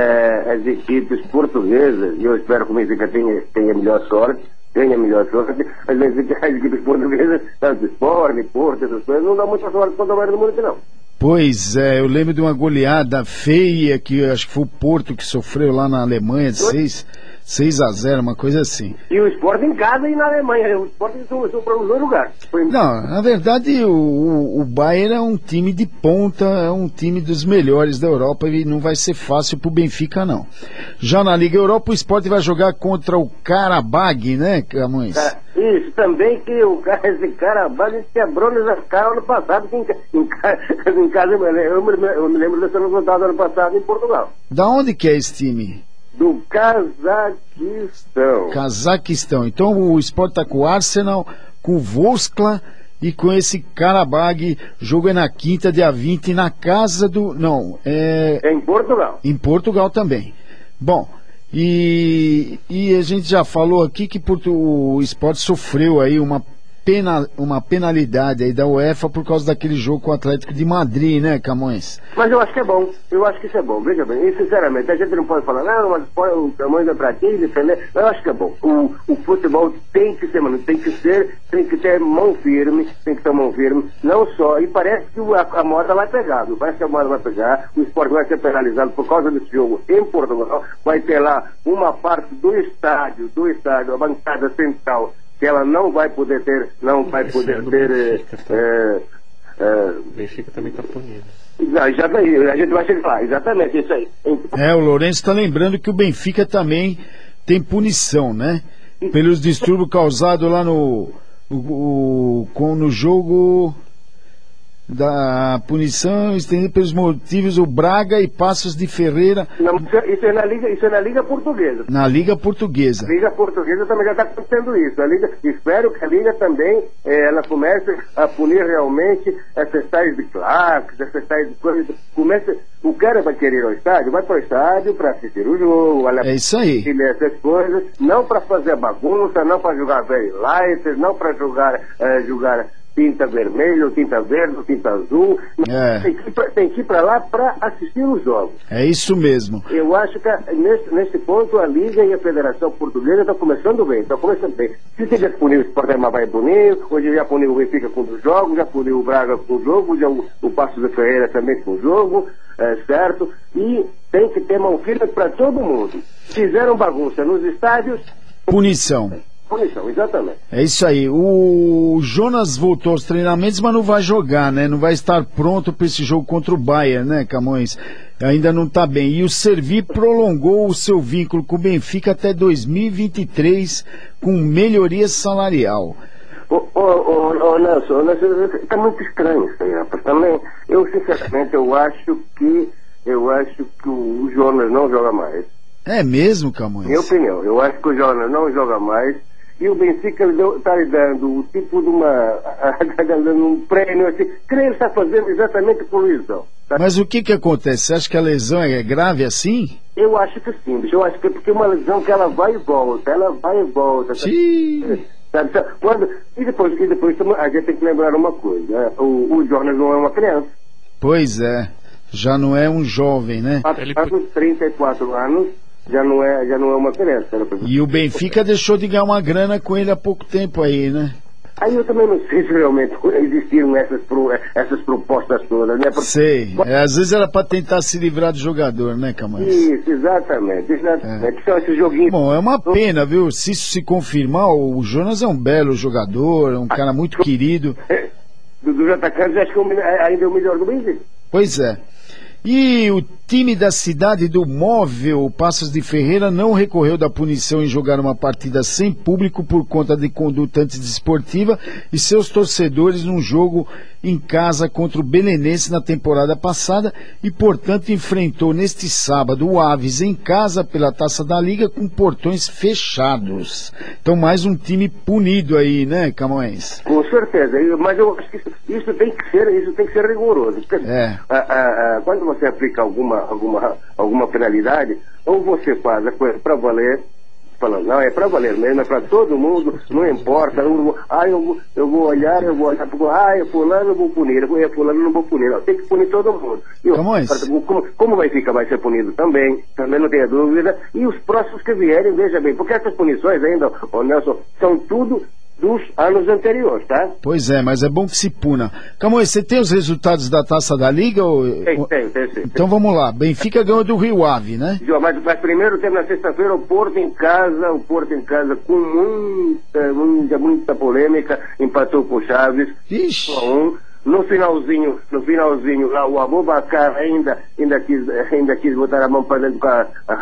é, as equipes portuguesas, e eu espero que o Benfica tenha, tenha melhor sorte, tenha melhor sorte, as, as equipes portuguesas, tanto Sport, Porto, essas coisas, não dão muita sorte contra o Bayern de Munique, não.
Pois é, eu lembro de uma goleada feia, que eu acho que foi o Porto que sofreu lá na Alemanha, de seis a zero, uma coisa assim.
E o Sport em casa e na Alemanha, o Sport sofreu para os dois lugares. Foi...
Não, na verdade o, o Bayern é um time de ponta, é um time dos melhores da Europa e não vai ser fácil pro Benfica, não. Já na Liga Europa, o Sport vai jogar contra o Karabag, né, Camões?
É, isso, também que o cara, esse Karabag quebrou nas caras ano passado, que em, em, em casa, eu me, eu me lembro desse resultado ano passado em Portugal.
Da onde que é esse time?
do Cazaquistão.
Cazaquistão. Então o Sport está com o Arsenal, com o Voskla e com esse Karabag. O jogo é na quinta, dia vinte, na casa do... Não, é...
É em Portugal.
Em Portugal também. Bom, e, e a gente já falou aqui que o Sport sofreu aí uma... Pena, uma penalidade aí da UEFA por causa daquele jogo com o Atlético de Madrid, né, Camões?
Mas eu acho que é bom, eu acho que isso é bom, veja bem, e sinceramente, a gente não pode falar, não, mas o Camões é pra quem defender, eu acho que é bom. O, o futebol tem que ser, mano, tem que ser, tem que ter mão firme, tem que ter mão firme, não só, e parece que a, a moda vai pegar, viu? Parece que a moda vai pegar, o Sport vai ser penalizado por causa desse jogo em Portugal, vai ter lá uma parte do estádio, do estádio, a bancada central, que ela não vai poder ter, não vai poder ter...
Benfica,
é, é, é,
Benfica também está punido.
Já, já, a gente vai chegar lá, exatamente isso aí.
É, o Lourenço está lembrando que o Benfica também tem punição, né? Pelos distúrbios causados lá no, o, o, com, no jogo da punição estendida pelos motivos o Braga e Passos de Ferreira.
Não, isso é na Liga, isso é na Liga Portuguesa.
Na Liga Portuguesa.
Liga Portuguesa também já está acontecendo isso. A Liga, espero que a Liga também eh, ela comece a punir realmente essas tais de claques, essas tais de coisas. Comece, o cara vai querer ir ao estádio, vai para o estádio para assistir o jogo, olha,
é isso aí.
Essas coisas, não para fazer bagunça, não para jogar very light, não para jogar, eh, jogar tinta vermelha, ou tinta verde, ou tinta azul.
É.
Tem que ir pra, tem que ir para lá para assistir os jogos.
É isso mesmo.
Eu acho que nesse, nesse ponto a Liga e a Federação Portuguesa estão começando bem, estão começando bem. Se tiver que punir o Sport, vai punir, hoje já puniu o Benfica com os jogos, já puniu o Braga com o jogo, já o, o Passos de Ferreira também com o jogo, é, certo? E tem que ter mão firme para todo mundo. Fizeram bagunça nos estádios...
Punição.
Punição, exatamente.
É isso aí. O Jonas voltou aos treinamentos, mas não vai jogar, né? Não vai estar pronto para esse jogo contra o Bayern, né, Camões? Ainda não está bem. E o Servi prolongou o seu vínculo com o Benfica até dois mil e vinte e três, com melhoria salarial.
Ô, ô, ô, ô Nelson, está muito estranho isso aí, rapaz. Também, eu sinceramente, eu acho que eu acho que o Jonas não joga mais.
É mesmo, Camões?
Minha opinião, eu acho que o Jonas não joga mais. E o Benfica está lhe dando o tipo de uma. Está dando um prêmio assim. Que ele está fazendo exatamente por lesão. Tá?
Mas o que que acontece? Você acha que a lesão é grave assim?
Eu acho que sim, bicho. Eu acho que é porque é uma lesão que ela vai e volta. Ela vai e volta. Tá? Sabe? Quando... E depois, e depois a gente tem que lembrar uma coisa. Né? O, o Jonas não é uma criança.
Pois é. Já não é um jovem, né?
Faz uns trinta e quatro anos. Já não é, já não é uma criança.
E o Benfica deixou de ganhar uma grana com ele há pouco tempo aí, né?
Aí eu também não sei se realmente existiram essas, pro, essas propostas todas, né? Porque...
Sei. É, às vezes era para tentar se livrar do jogador, né, Camões?
Isso, exatamente. exatamente. É. Esse joguinho...
Bom, é uma pena, viu? Se isso se confirmar, o Jonas é um belo jogador, é um cara muito querido.
Dos do atacantes, acho que ainda é o melhor do Benfica.
Pois é. E o time da cidade do Móvel, Passos de Ferreira, não recorreu da punição em jogar uma partida sem público por conta de conduta antidesportiva e seus torcedores num jogo em casa contra o Belenense na temporada passada e, portanto, enfrentou neste sábado o Aves em casa pela Taça da Liga com portões fechados. Então, mais um time punido aí, né, Camões?
Com certeza, mas eu acho que isso, isso tem que ser, isso tem que ser rigoroso. Porque,
é.
a, a, a, quando você aplica alguma, alguma, alguma penalidade, ou você faz a coisa para valer, falando, não, é para valer mesmo, é para todo mundo, não importa, eu, ah, eu, eu vou olhar, eu vou olhar, ah, é fulano, eu vou punir, é fulano, eu não vou punir, não, tem que punir todo mundo. E eu, como, como vai ficar, vai ser punido também, também não tenha dúvida, e os próximos que vierem, veja bem, porque essas punições ainda, ô Nelson, são tudo dos anos anteriores, tá?
Pois é, mas é bom que se puna. Camões, você tem os resultados da Taça da Liga? Ou...
Tem, tem, tem, tem.
Então vamos lá, Benfica ganhou do Rio Ave, né?
Mas, mas primeiro temos na sexta-feira o Porto em casa, o Porto em casa com muita, muita, muita polêmica, empatou com o Chaves.
Ixi.
Um. No finalzinho, no finalzinho, lá o Aboubakar ainda, ainda, quis, ainda quis botar a mão para dentro com a, a,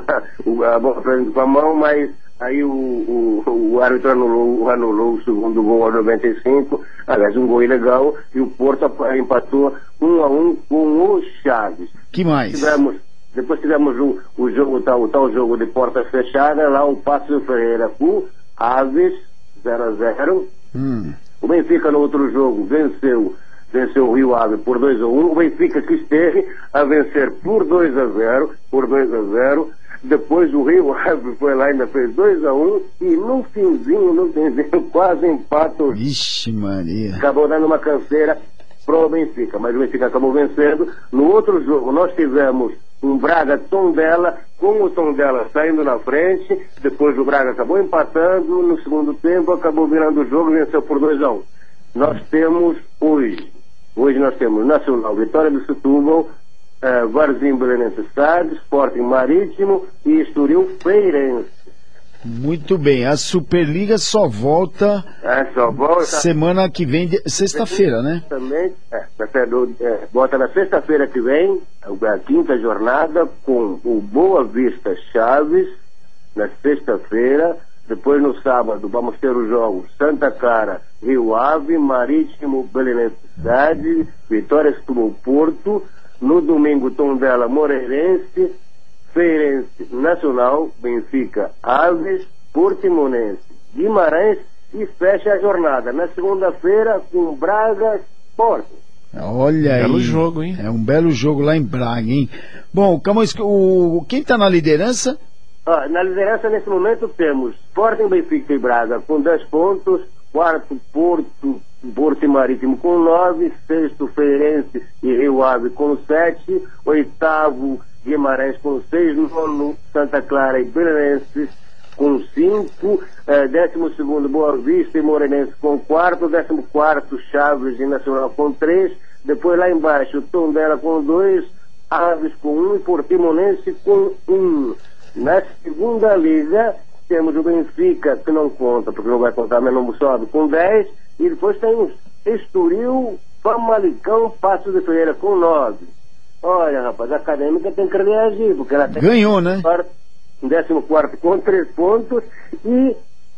a, a mão para dentro com a mão, mas aí o, o, o árbitro anulou, anulou o segundo gol aos noventa e cinco, aliás, um gol ilegal, e o Porto empatou um a um com o Chaves.
Que mais?
Tivemos, depois tivemos o, o jogo tá, o tal jogo de porta fechada, lá o Passo Ferreira com Aves zero a zero.
Hum.
O Benfica no outro jogo venceu, venceu o Rio Ave por dois a um. O Benfica que esteve a vencer por dois a zero, por dois a zero. Depois o Rio Ave foi lá e ainda fez dois a um. E no finzinho, no finzinho, quase empatou.
Ixi, Maria.
Acabou dando uma canseira pro Benfica, mas o Benfica acabou vencendo. No outro jogo nós tivemos um Braga Tondela, com o Tondela saindo na frente. Depois o Braga acabou empatando, no segundo tempo acabou virando o jogo e venceu por dois a um. Nós temos hoje, hoje nós temos Nacional, Vitória do Setúbal, uh, Varzim Belenenses Stade, Sporting Marítimo e Estoril Feirense.
Muito bem, a Superliga só volta,
é, só volta
semana que vem, sexta-feira, né?
Também, é, é, volta na sexta-feira que vem, a quinta jornada, com o Boa Vista Chaves, na sexta-feira. Depois no sábado vamos ter os jogos Santa Clara, Rio Ave, Marítimo, Belenenses Stade, Vitória Setúbal Porto. No domingo Tondela Moreirense, Feirense Nacional, Benfica Aves, Portimonense Guimarães e fecha a jornada na segunda-feira com Braga Sporting.
Olha aí,
belo jogo, hein?
É um belo jogo lá em Braga, hein? Bom, Camões, o, quem está na liderança?
Ah, na liderança nesse momento temos Sporting, Benfica e Braga com dez pontos, quarto Porto, Porto e Marítimo com nove, sexto Feirense e Rio Ave com sete, oitavo Guimarães com seis, nono Santa Clara e Belenenses com cinco, eh, décimo segundo Boa Vista e Moreirense com quarto, décimo quarto Chaves e Nacional com três, depois lá embaixo Tondela com dois, Aves com um e Portimonense com um. Na segunda liga temos o Benfica, que não conta, porque não vai contar, mas não sobe, com dez, e depois tem o Estoril, Famalicão, Passo de Ferreira com nove. Olha, rapaz, a Acadêmica tem que reagir, porque ela tem
ganhou, né?
décimo quarto com três pontos e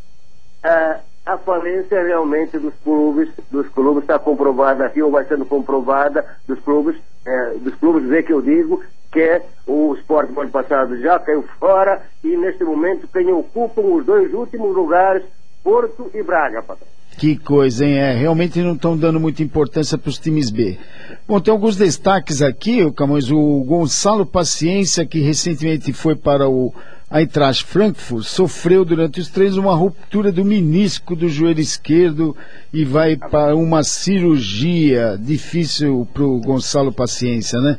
uh, a falência realmente dos clubes, dos clubes está comprovada aqui, ou vai sendo comprovada, dos clubes, uh, dos clubes, vê que eu digo, que é o Sport no ano passado já caiu fora e neste momento quem ocupam os dois últimos lugares, Porto e Braga, patrão.
Que coisa, hein? É, realmente não estão dando muita importância para os times B. Bom, tem alguns destaques aqui, o Camões, o Gonçalo Paciência, que recentemente foi para o Eintracht Frankfurt, sofreu durante os treinos uma ruptura do menisco do joelho esquerdo e vai para uma cirurgia difícil para o Gonçalo Paciência, né?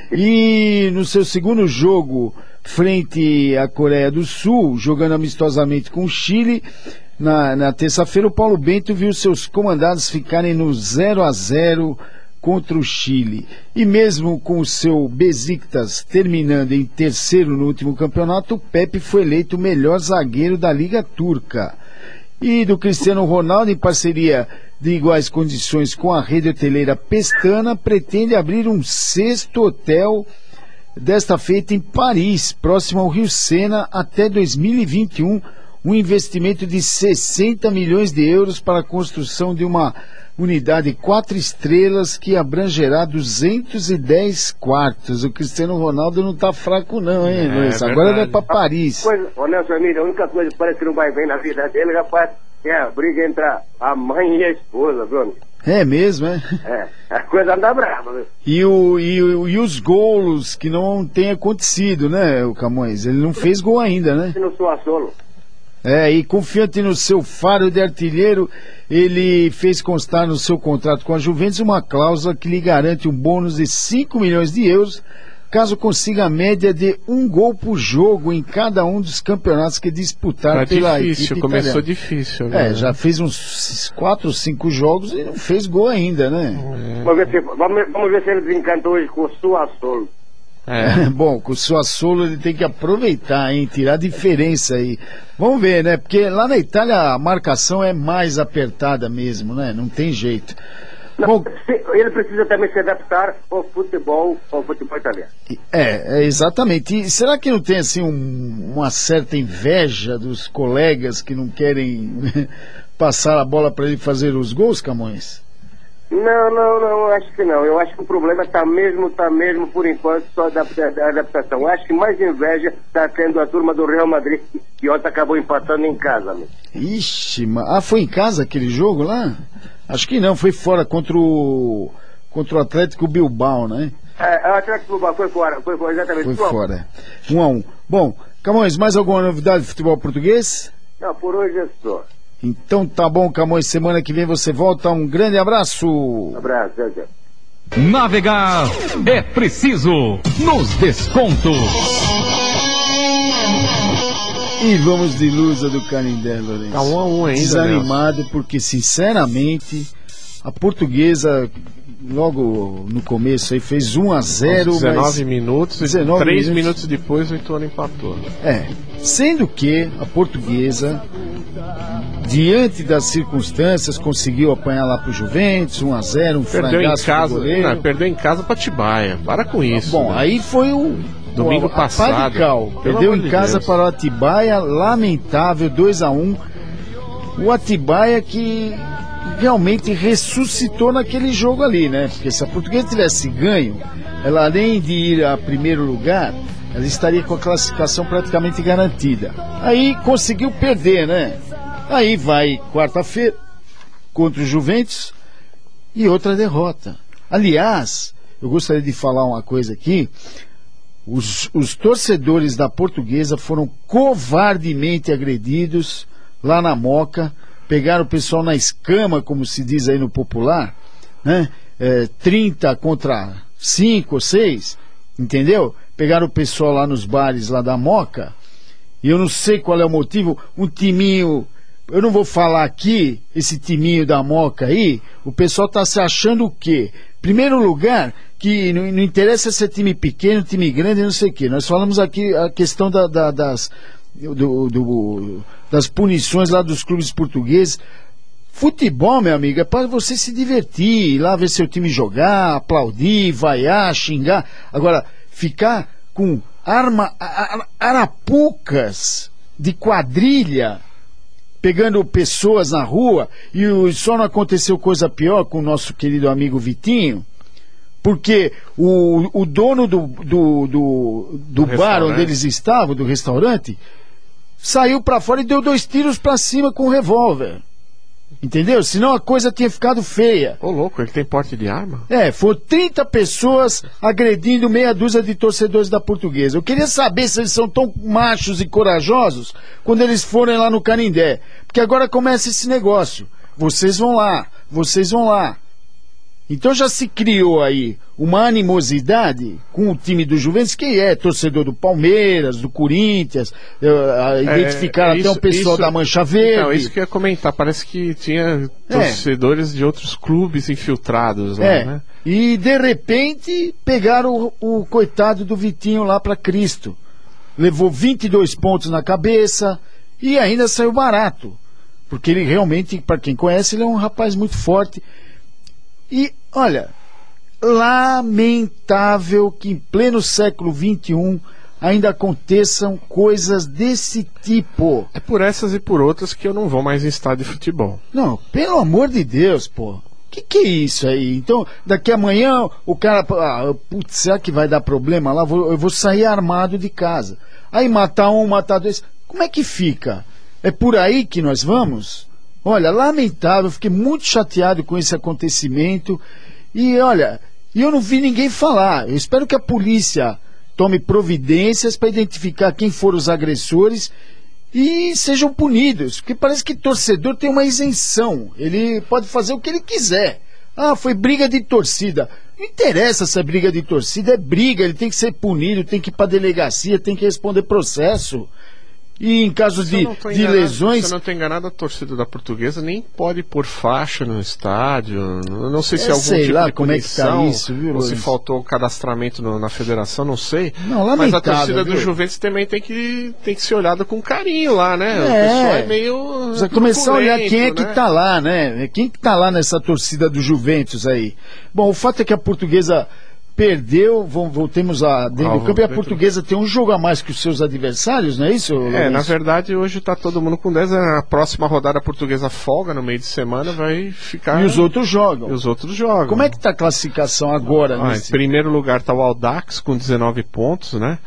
E no seu segundo jogo, frente à Coreia do Sul, jogando amistosamente com o Chile, Na, na terça-feira, o Paulo Bento viu seus comandados ficarem no zero a zero contra o Chile. E mesmo com o seu Besiktas terminando em terceiro no último campeonato, o Pepe foi eleito o melhor zagueiro da Liga Turca. E do Cristiano Ronaldo, em parceria de iguais condições com a rede hoteleira Pestana, pretende abrir um sexto hotel, desta feita em Paris, próximo ao Rio Sena, até dois mil e vinte e um, um investimento de sessenta milhões de euros para a construção de uma unidade quatro estrelas que abrangerá duzentos e dez quartos. O Cristiano Ronaldo não está fraco não, hein, é, Luiz? Agora vai para Paris.
Ô Nelson Emílio, a única coisa que parece que não vai bem na vida dele, rapaz, é a briga entre a mãe e a esposa, viu?
É mesmo, é?
É, a coisa anda brava, viu?
E, o, e, o, e os gols que não tem acontecido, né, o Camões? Ele não fez gol ainda, né?
No Suassolo.
É, e confiante no seu faro de artilheiro, ele fez constar no seu contrato com a Juventus uma cláusula que lhe garante um bônus de cinco milhões de euros, caso consiga a média de um gol por jogo em cada um dos campeonatos que disputar
tá
pela
difícil,
equipe
começou
italiana.
difícil. Né?
É, já fez uns quatro, cinco jogos e não fez gol ainda, né?
É. Vamos, ver se, vamos, vamos ver se ele desencantou hoje com o Suassolo.
É. Bom, com o Suassolo ele tem que aproveitar, hein, tirar a diferença aí. Vamos ver, né, porque lá na Itália a marcação é mais apertada mesmo, né, não tem jeito.
Não, Bom, ele precisa também se adaptar ao futebol, ao futebol italiano.
É, é exatamente. E será que não tem assim um, uma certa inveja dos colegas que não querem passar a bola para ele fazer os gols, Camões?
Não, não, não, acho que não. Eu acho que o problema está mesmo, tá mesmo, por enquanto, só da, da, da adaptação. Eu acho que mais inveja está tendo a turma do Real Madrid, que ontem acabou empatando em casa, amigo.
Ixi, ah, foi em casa aquele jogo lá? Acho que não, foi fora contra o, contra o Atlético Bilbao, né?
É, o Atlético Bilbao foi fora, foi fora, exatamente.
Foi fora, um a um. Bom, Camões, mais alguma novidade de futebol português?
Não, por hoje é só.
Então tá bom, Camões, semana que vem você volta, um grande abraço.
Um abraço, tchau, tchau.
Navegar é preciso nos descontos.
E vamos de Lusa do Canindé, Lourenço.
Tá um a um ainda,
desanimado, Nelson. Porque sinceramente a Portuguesa logo no começo aí fez um a zero,
dezenove
mas
minutos, dezenove três minutos... minutos depois o Ituano empatou.
É, sendo que a Portuguesa, diante das circunstâncias, conseguiu apanhar lá pro Juventus, um a zero, um
perdeu em casa,
do goleiro.
Não, perdeu em casa pra Atibaia. Para com isso.
Bom, né? Aí foi o
domingo
o,
passado.
Padical, perdeu em
de
casa
Deus.
para o Atibaia, lamentável, dois a um. O Atibaia que realmente ressuscitou naquele jogo ali, né? Porque se a Portuguesa tivesse ganho, ela além de ir a primeiro lugar, ela estaria com a classificação praticamente garantida. Aí conseguiu perder, né? Aí vai quarta-feira contra o Juventus e outra derrota. Aliás, eu gostaria de falar uma coisa aqui. Os, os torcedores da Portuguesa foram covardemente agredidos lá na Moca. Pegaram o pessoal na escama, como se diz aí no popular, né? É, trinta contra cinco ou seis, entendeu? Pegaram o pessoal lá nos bares lá da Moca, e eu não sei qual é o motivo, um timinho, eu não vou falar aqui, esse timinho da Moca aí, o pessoal tá se achando o quê? Primeiro lugar, que não, não interessa se é time pequeno, time grande, não sei o quê. Nós falamos aqui a questão da, da, das... Do, do, das punições lá dos clubes portugueses. Futebol, meu amigo, é para você se divertir, ir lá ver seu time jogar, aplaudir, vaiar, xingar. Agora, ficar com arma, arapucas de quadrilha pegando pessoas na rua, e só não aconteceu coisa pior com o nosso querido amigo Vitinho, porque o, o dono do, do, do, do bar onde eles estavam, do restaurante, saiu pra fora e deu dois tiros pra cima com um revólver. Entendeu? Senão a coisa tinha ficado feia.
Ô, louco, ele tem porte de arma?
É, foram trinta pessoas agredindo meia dúzia de torcedores da Portuguesa. Eu queria saber se eles são tão machos e corajosos quando eles forem lá no Canindé. Porque agora começa esse negócio. Vocês vão lá, vocês vão lá. Então já se criou aí uma animosidade com o time do Juventus, que é torcedor do Palmeiras, do Corinthians, uh, identificaram é, até o pessoal isso, da Mancha Verde.
Não, isso que eu ia comentar, parece que tinha torcedores é. de outros clubes infiltrados lá, é. né?
E de repente pegaram o, o coitado do Vitinho lá para Cristo. Levou vinte e dois pontos na cabeça e ainda saiu barato. Porque ele realmente, para quem conhece, ele é um rapaz muito forte. E, olha, lamentável que em pleno século vinte e um ainda aconteçam coisas desse tipo.
É por essas e por outras que eu não vou mais em estádio de futebol.
Não, pelo amor de Deus, pô. Que que é isso aí? Então, daqui amanhã o cara... Ah, putz, será que vai dar problema lá? Vou, eu vou sair armado de casa. Aí matar um, matar dois... Como é que fica? É por aí que nós vamos? Olha, lamentável, fiquei muito chateado com esse acontecimento. E olha, eu não vi ninguém falar. Eu espero que a polícia tome providências para identificar quem foram os agressores e sejam punidos. Porque parece que torcedor tem uma isenção. Ele pode fazer o que ele quiser. Ah, foi briga de torcida. Não interessa se é briga de torcida, é briga. Ele tem que ser punido, tem que ir para delegacia, tem que responder processo. E em caso de, de lesões...
Se eu não estou enganado, a torcida da Portuguesa nem pode pôr faixa no estádio. Eu não sei se é algum
sei
tipo
lá
de
como
punição,
é que tá isso, viu,
ou se
Luiz?
faltou cadastramento no, na federação, não sei.
Não,
mas a torcida
viu?
do Juventus também tem que, tem que ser olhada com carinho lá, né?
É.
O pessoal é meio...
Precisa começar a olhar quem é que
né?
tá lá, né? Quem que tá lá nessa torcida do Juventus aí? Bom, o fato é que a Portuguesa perdeu, voltemos a dentro do campo, e a Portuguesa tem um jogo a mais que os seus adversários, não é isso, Lourenço?
É, na verdade hoje está todo mundo com dez, na próxima rodada a Portuguesa folga no meio de semana, vai ficar...
E os outros jogam.
E os outros jogam.
Como é que está a classificação agora?
Ah,
nesse...
Em primeiro lugar está o Audax com dezenove pontos, né?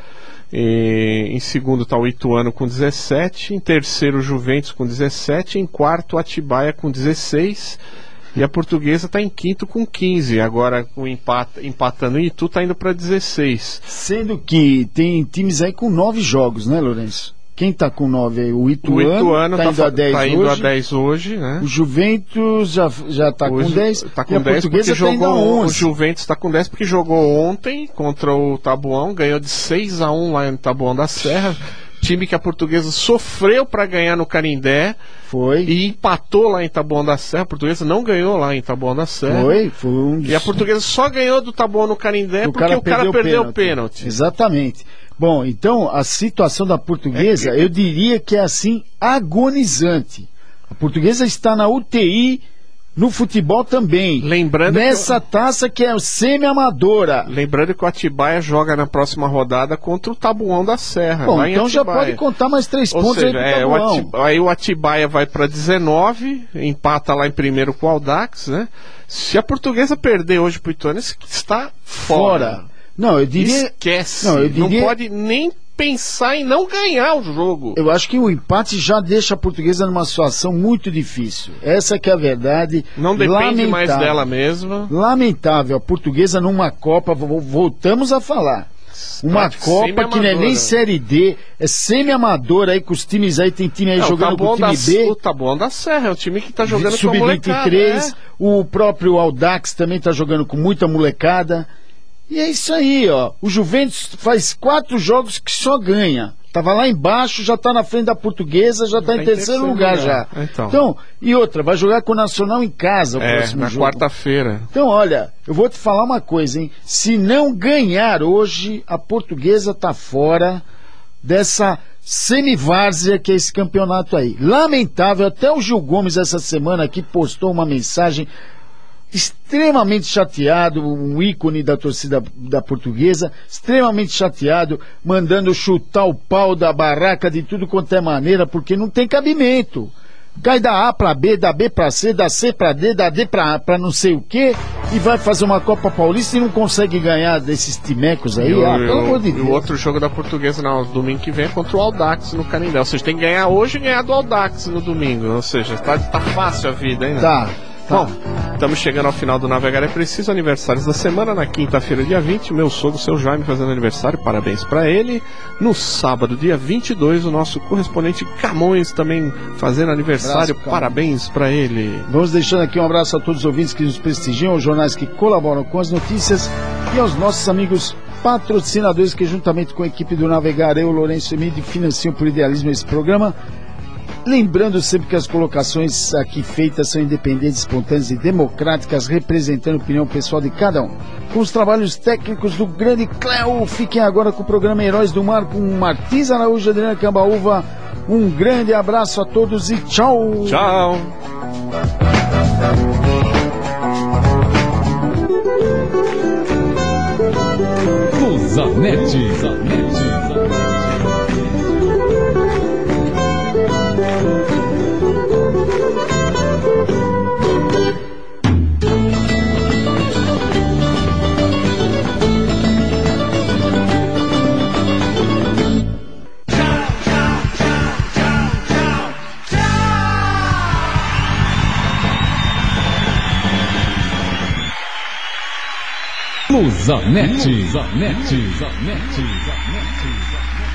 E, em segundo está o Ituano com dezessete, em terceiro o Juventus com dezessete, em quarto o Atibaia com dezesseis, e a Portuguesa está em quinto com quinze, agora com empata, empatando o Itu está indo para dezesseis.
Sendo que tem times aí com nove jogos, né, Lourenço? Quem está com nove aí? O Ituano,
o Ituano
tá, tá indo, a dez,
tá indo
hoje.
a dez hoje, né?
O Juventus já, já tá
hoje
com dez.
Tá com
e a
dez
Portuguesa
porque
tá indo a
jogou,
onze.
o Juventus está com dez porque jogou ontem contra o Tabuão, ganhou de seis a um lá no Tabuão da Serra. Time que a Portuguesa sofreu para ganhar no Canindé.
Foi.
E empatou lá em Taboão da Serra. A Portuguesa não ganhou lá em Taboão da Serra.
Foi, foi um dos...
E a Portuguesa só ganhou do Taboão no Canindé o porque cara o cara perdeu, perdeu o pênalti.
Exatamente. Bom, então a situação da Portuguesa, é. eu diria que é assim, agonizante. A Portuguesa está na U T I no futebol também.
Lembrando
Nessa
que eu...
taça que é semi-amadora.
Lembrando que o Atibaia joga na próxima rodada contra o Tabuão da Serra.
Bom, então já pode contar mais três
Ou
pontos
seja,
aí pro
é, o
Tabuão.
Atibaia, aí o Atibaia vai para dezenove, empata lá em primeiro com o Audax, né? Se a Portuguesa perder hoje pro Ituano, está fora.
fora. Não, eu diria...
Esquece.
Não, eu diria...
não pode nem pensar em não ganhar o jogo.
Eu acho que o empate já deixa a Portuguesa numa situação muito difícil. Essa que é a verdade.
Não depende
lamentável,
mais dela mesma.
Lamentável. A Portuguesa numa Copa, voltamos a falar. Uma
Pode,
Copa que não é nem Série D, é semi-amadora aí, com os times aí, tem time aí não, jogando com o time
da,
B.
O Taboão da Serra, é o time que tá jogando
sub vinte e três,
é?
O próprio Audax também tá jogando com muita molecada. E é isso aí, ó. O Juventus faz quatro jogos que só ganha. Tava lá embaixo, já tá na frente da Portuguesa, já tá, tá em terceiro, terceiro lugar, lugar já.
Então.
então, e outra, vai jogar com o Nacional em casa o
é,
próximo
na
jogo.
quarta-feira.
Então, olha, eu vou te falar uma coisa, hein? Se não ganhar hoje, a Portuguesa tá fora dessa semivárzea que é esse campeonato aí. Lamentável, até o Gil Gomes essa semana aqui postou uma mensagem extremamente chateado, um ícone da torcida da Portuguesa, extremamente chateado, mandando chutar o pau da barraca de tudo quanto é maneira, porque não tem cabimento. Cai da A pra B, da B pra C, da C pra D, da D pra, pra não sei o que, e vai fazer uma Copa Paulista e não consegue ganhar desses timecos aí.
E
ah,
o,
pelo amor de Deus.
E o outro jogo da Portuguesa no domingo que vem é contra o Audax no Canindé. Ou seja, tem que ganhar hoje e ganhar do Audax no domingo. Ou seja, tá, tá fácil a vida, hein? Né?
Tá.
Bom, estamos chegando ao final do Navegar é Preciso, aniversários da semana, na quinta-feira, dia vinte, meu sogro, seu Jaime, fazendo aniversário, parabéns para ele. No sábado, dia vinte e dois, o nosso correspondente Camões também fazendo aniversário, abraço, parabéns para ele.
Vamos deixando aqui um abraço a todos os ouvintes que nos prestigiam, aos jornais que colaboram com as notícias e aos nossos amigos patrocinadores que, juntamente com a equipe do Navegar, eu, Lourenço Emílio, financiam por idealismo esse programa. Lembrando sempre que as colocações aqui feitas são independentes, espontâneas e democráticas, representando a opinião pessoal de cada um. Com os trabalhos técnicos do grande Cléo, fiquem agora com o programa Heróis do Mar, com Martins Araújo e Adriana Cambaúva. Um grande abraço a todos e tchau!
Tchau!
Zanete, Zanete. Zanete, Zanete, Zanete, Zanete.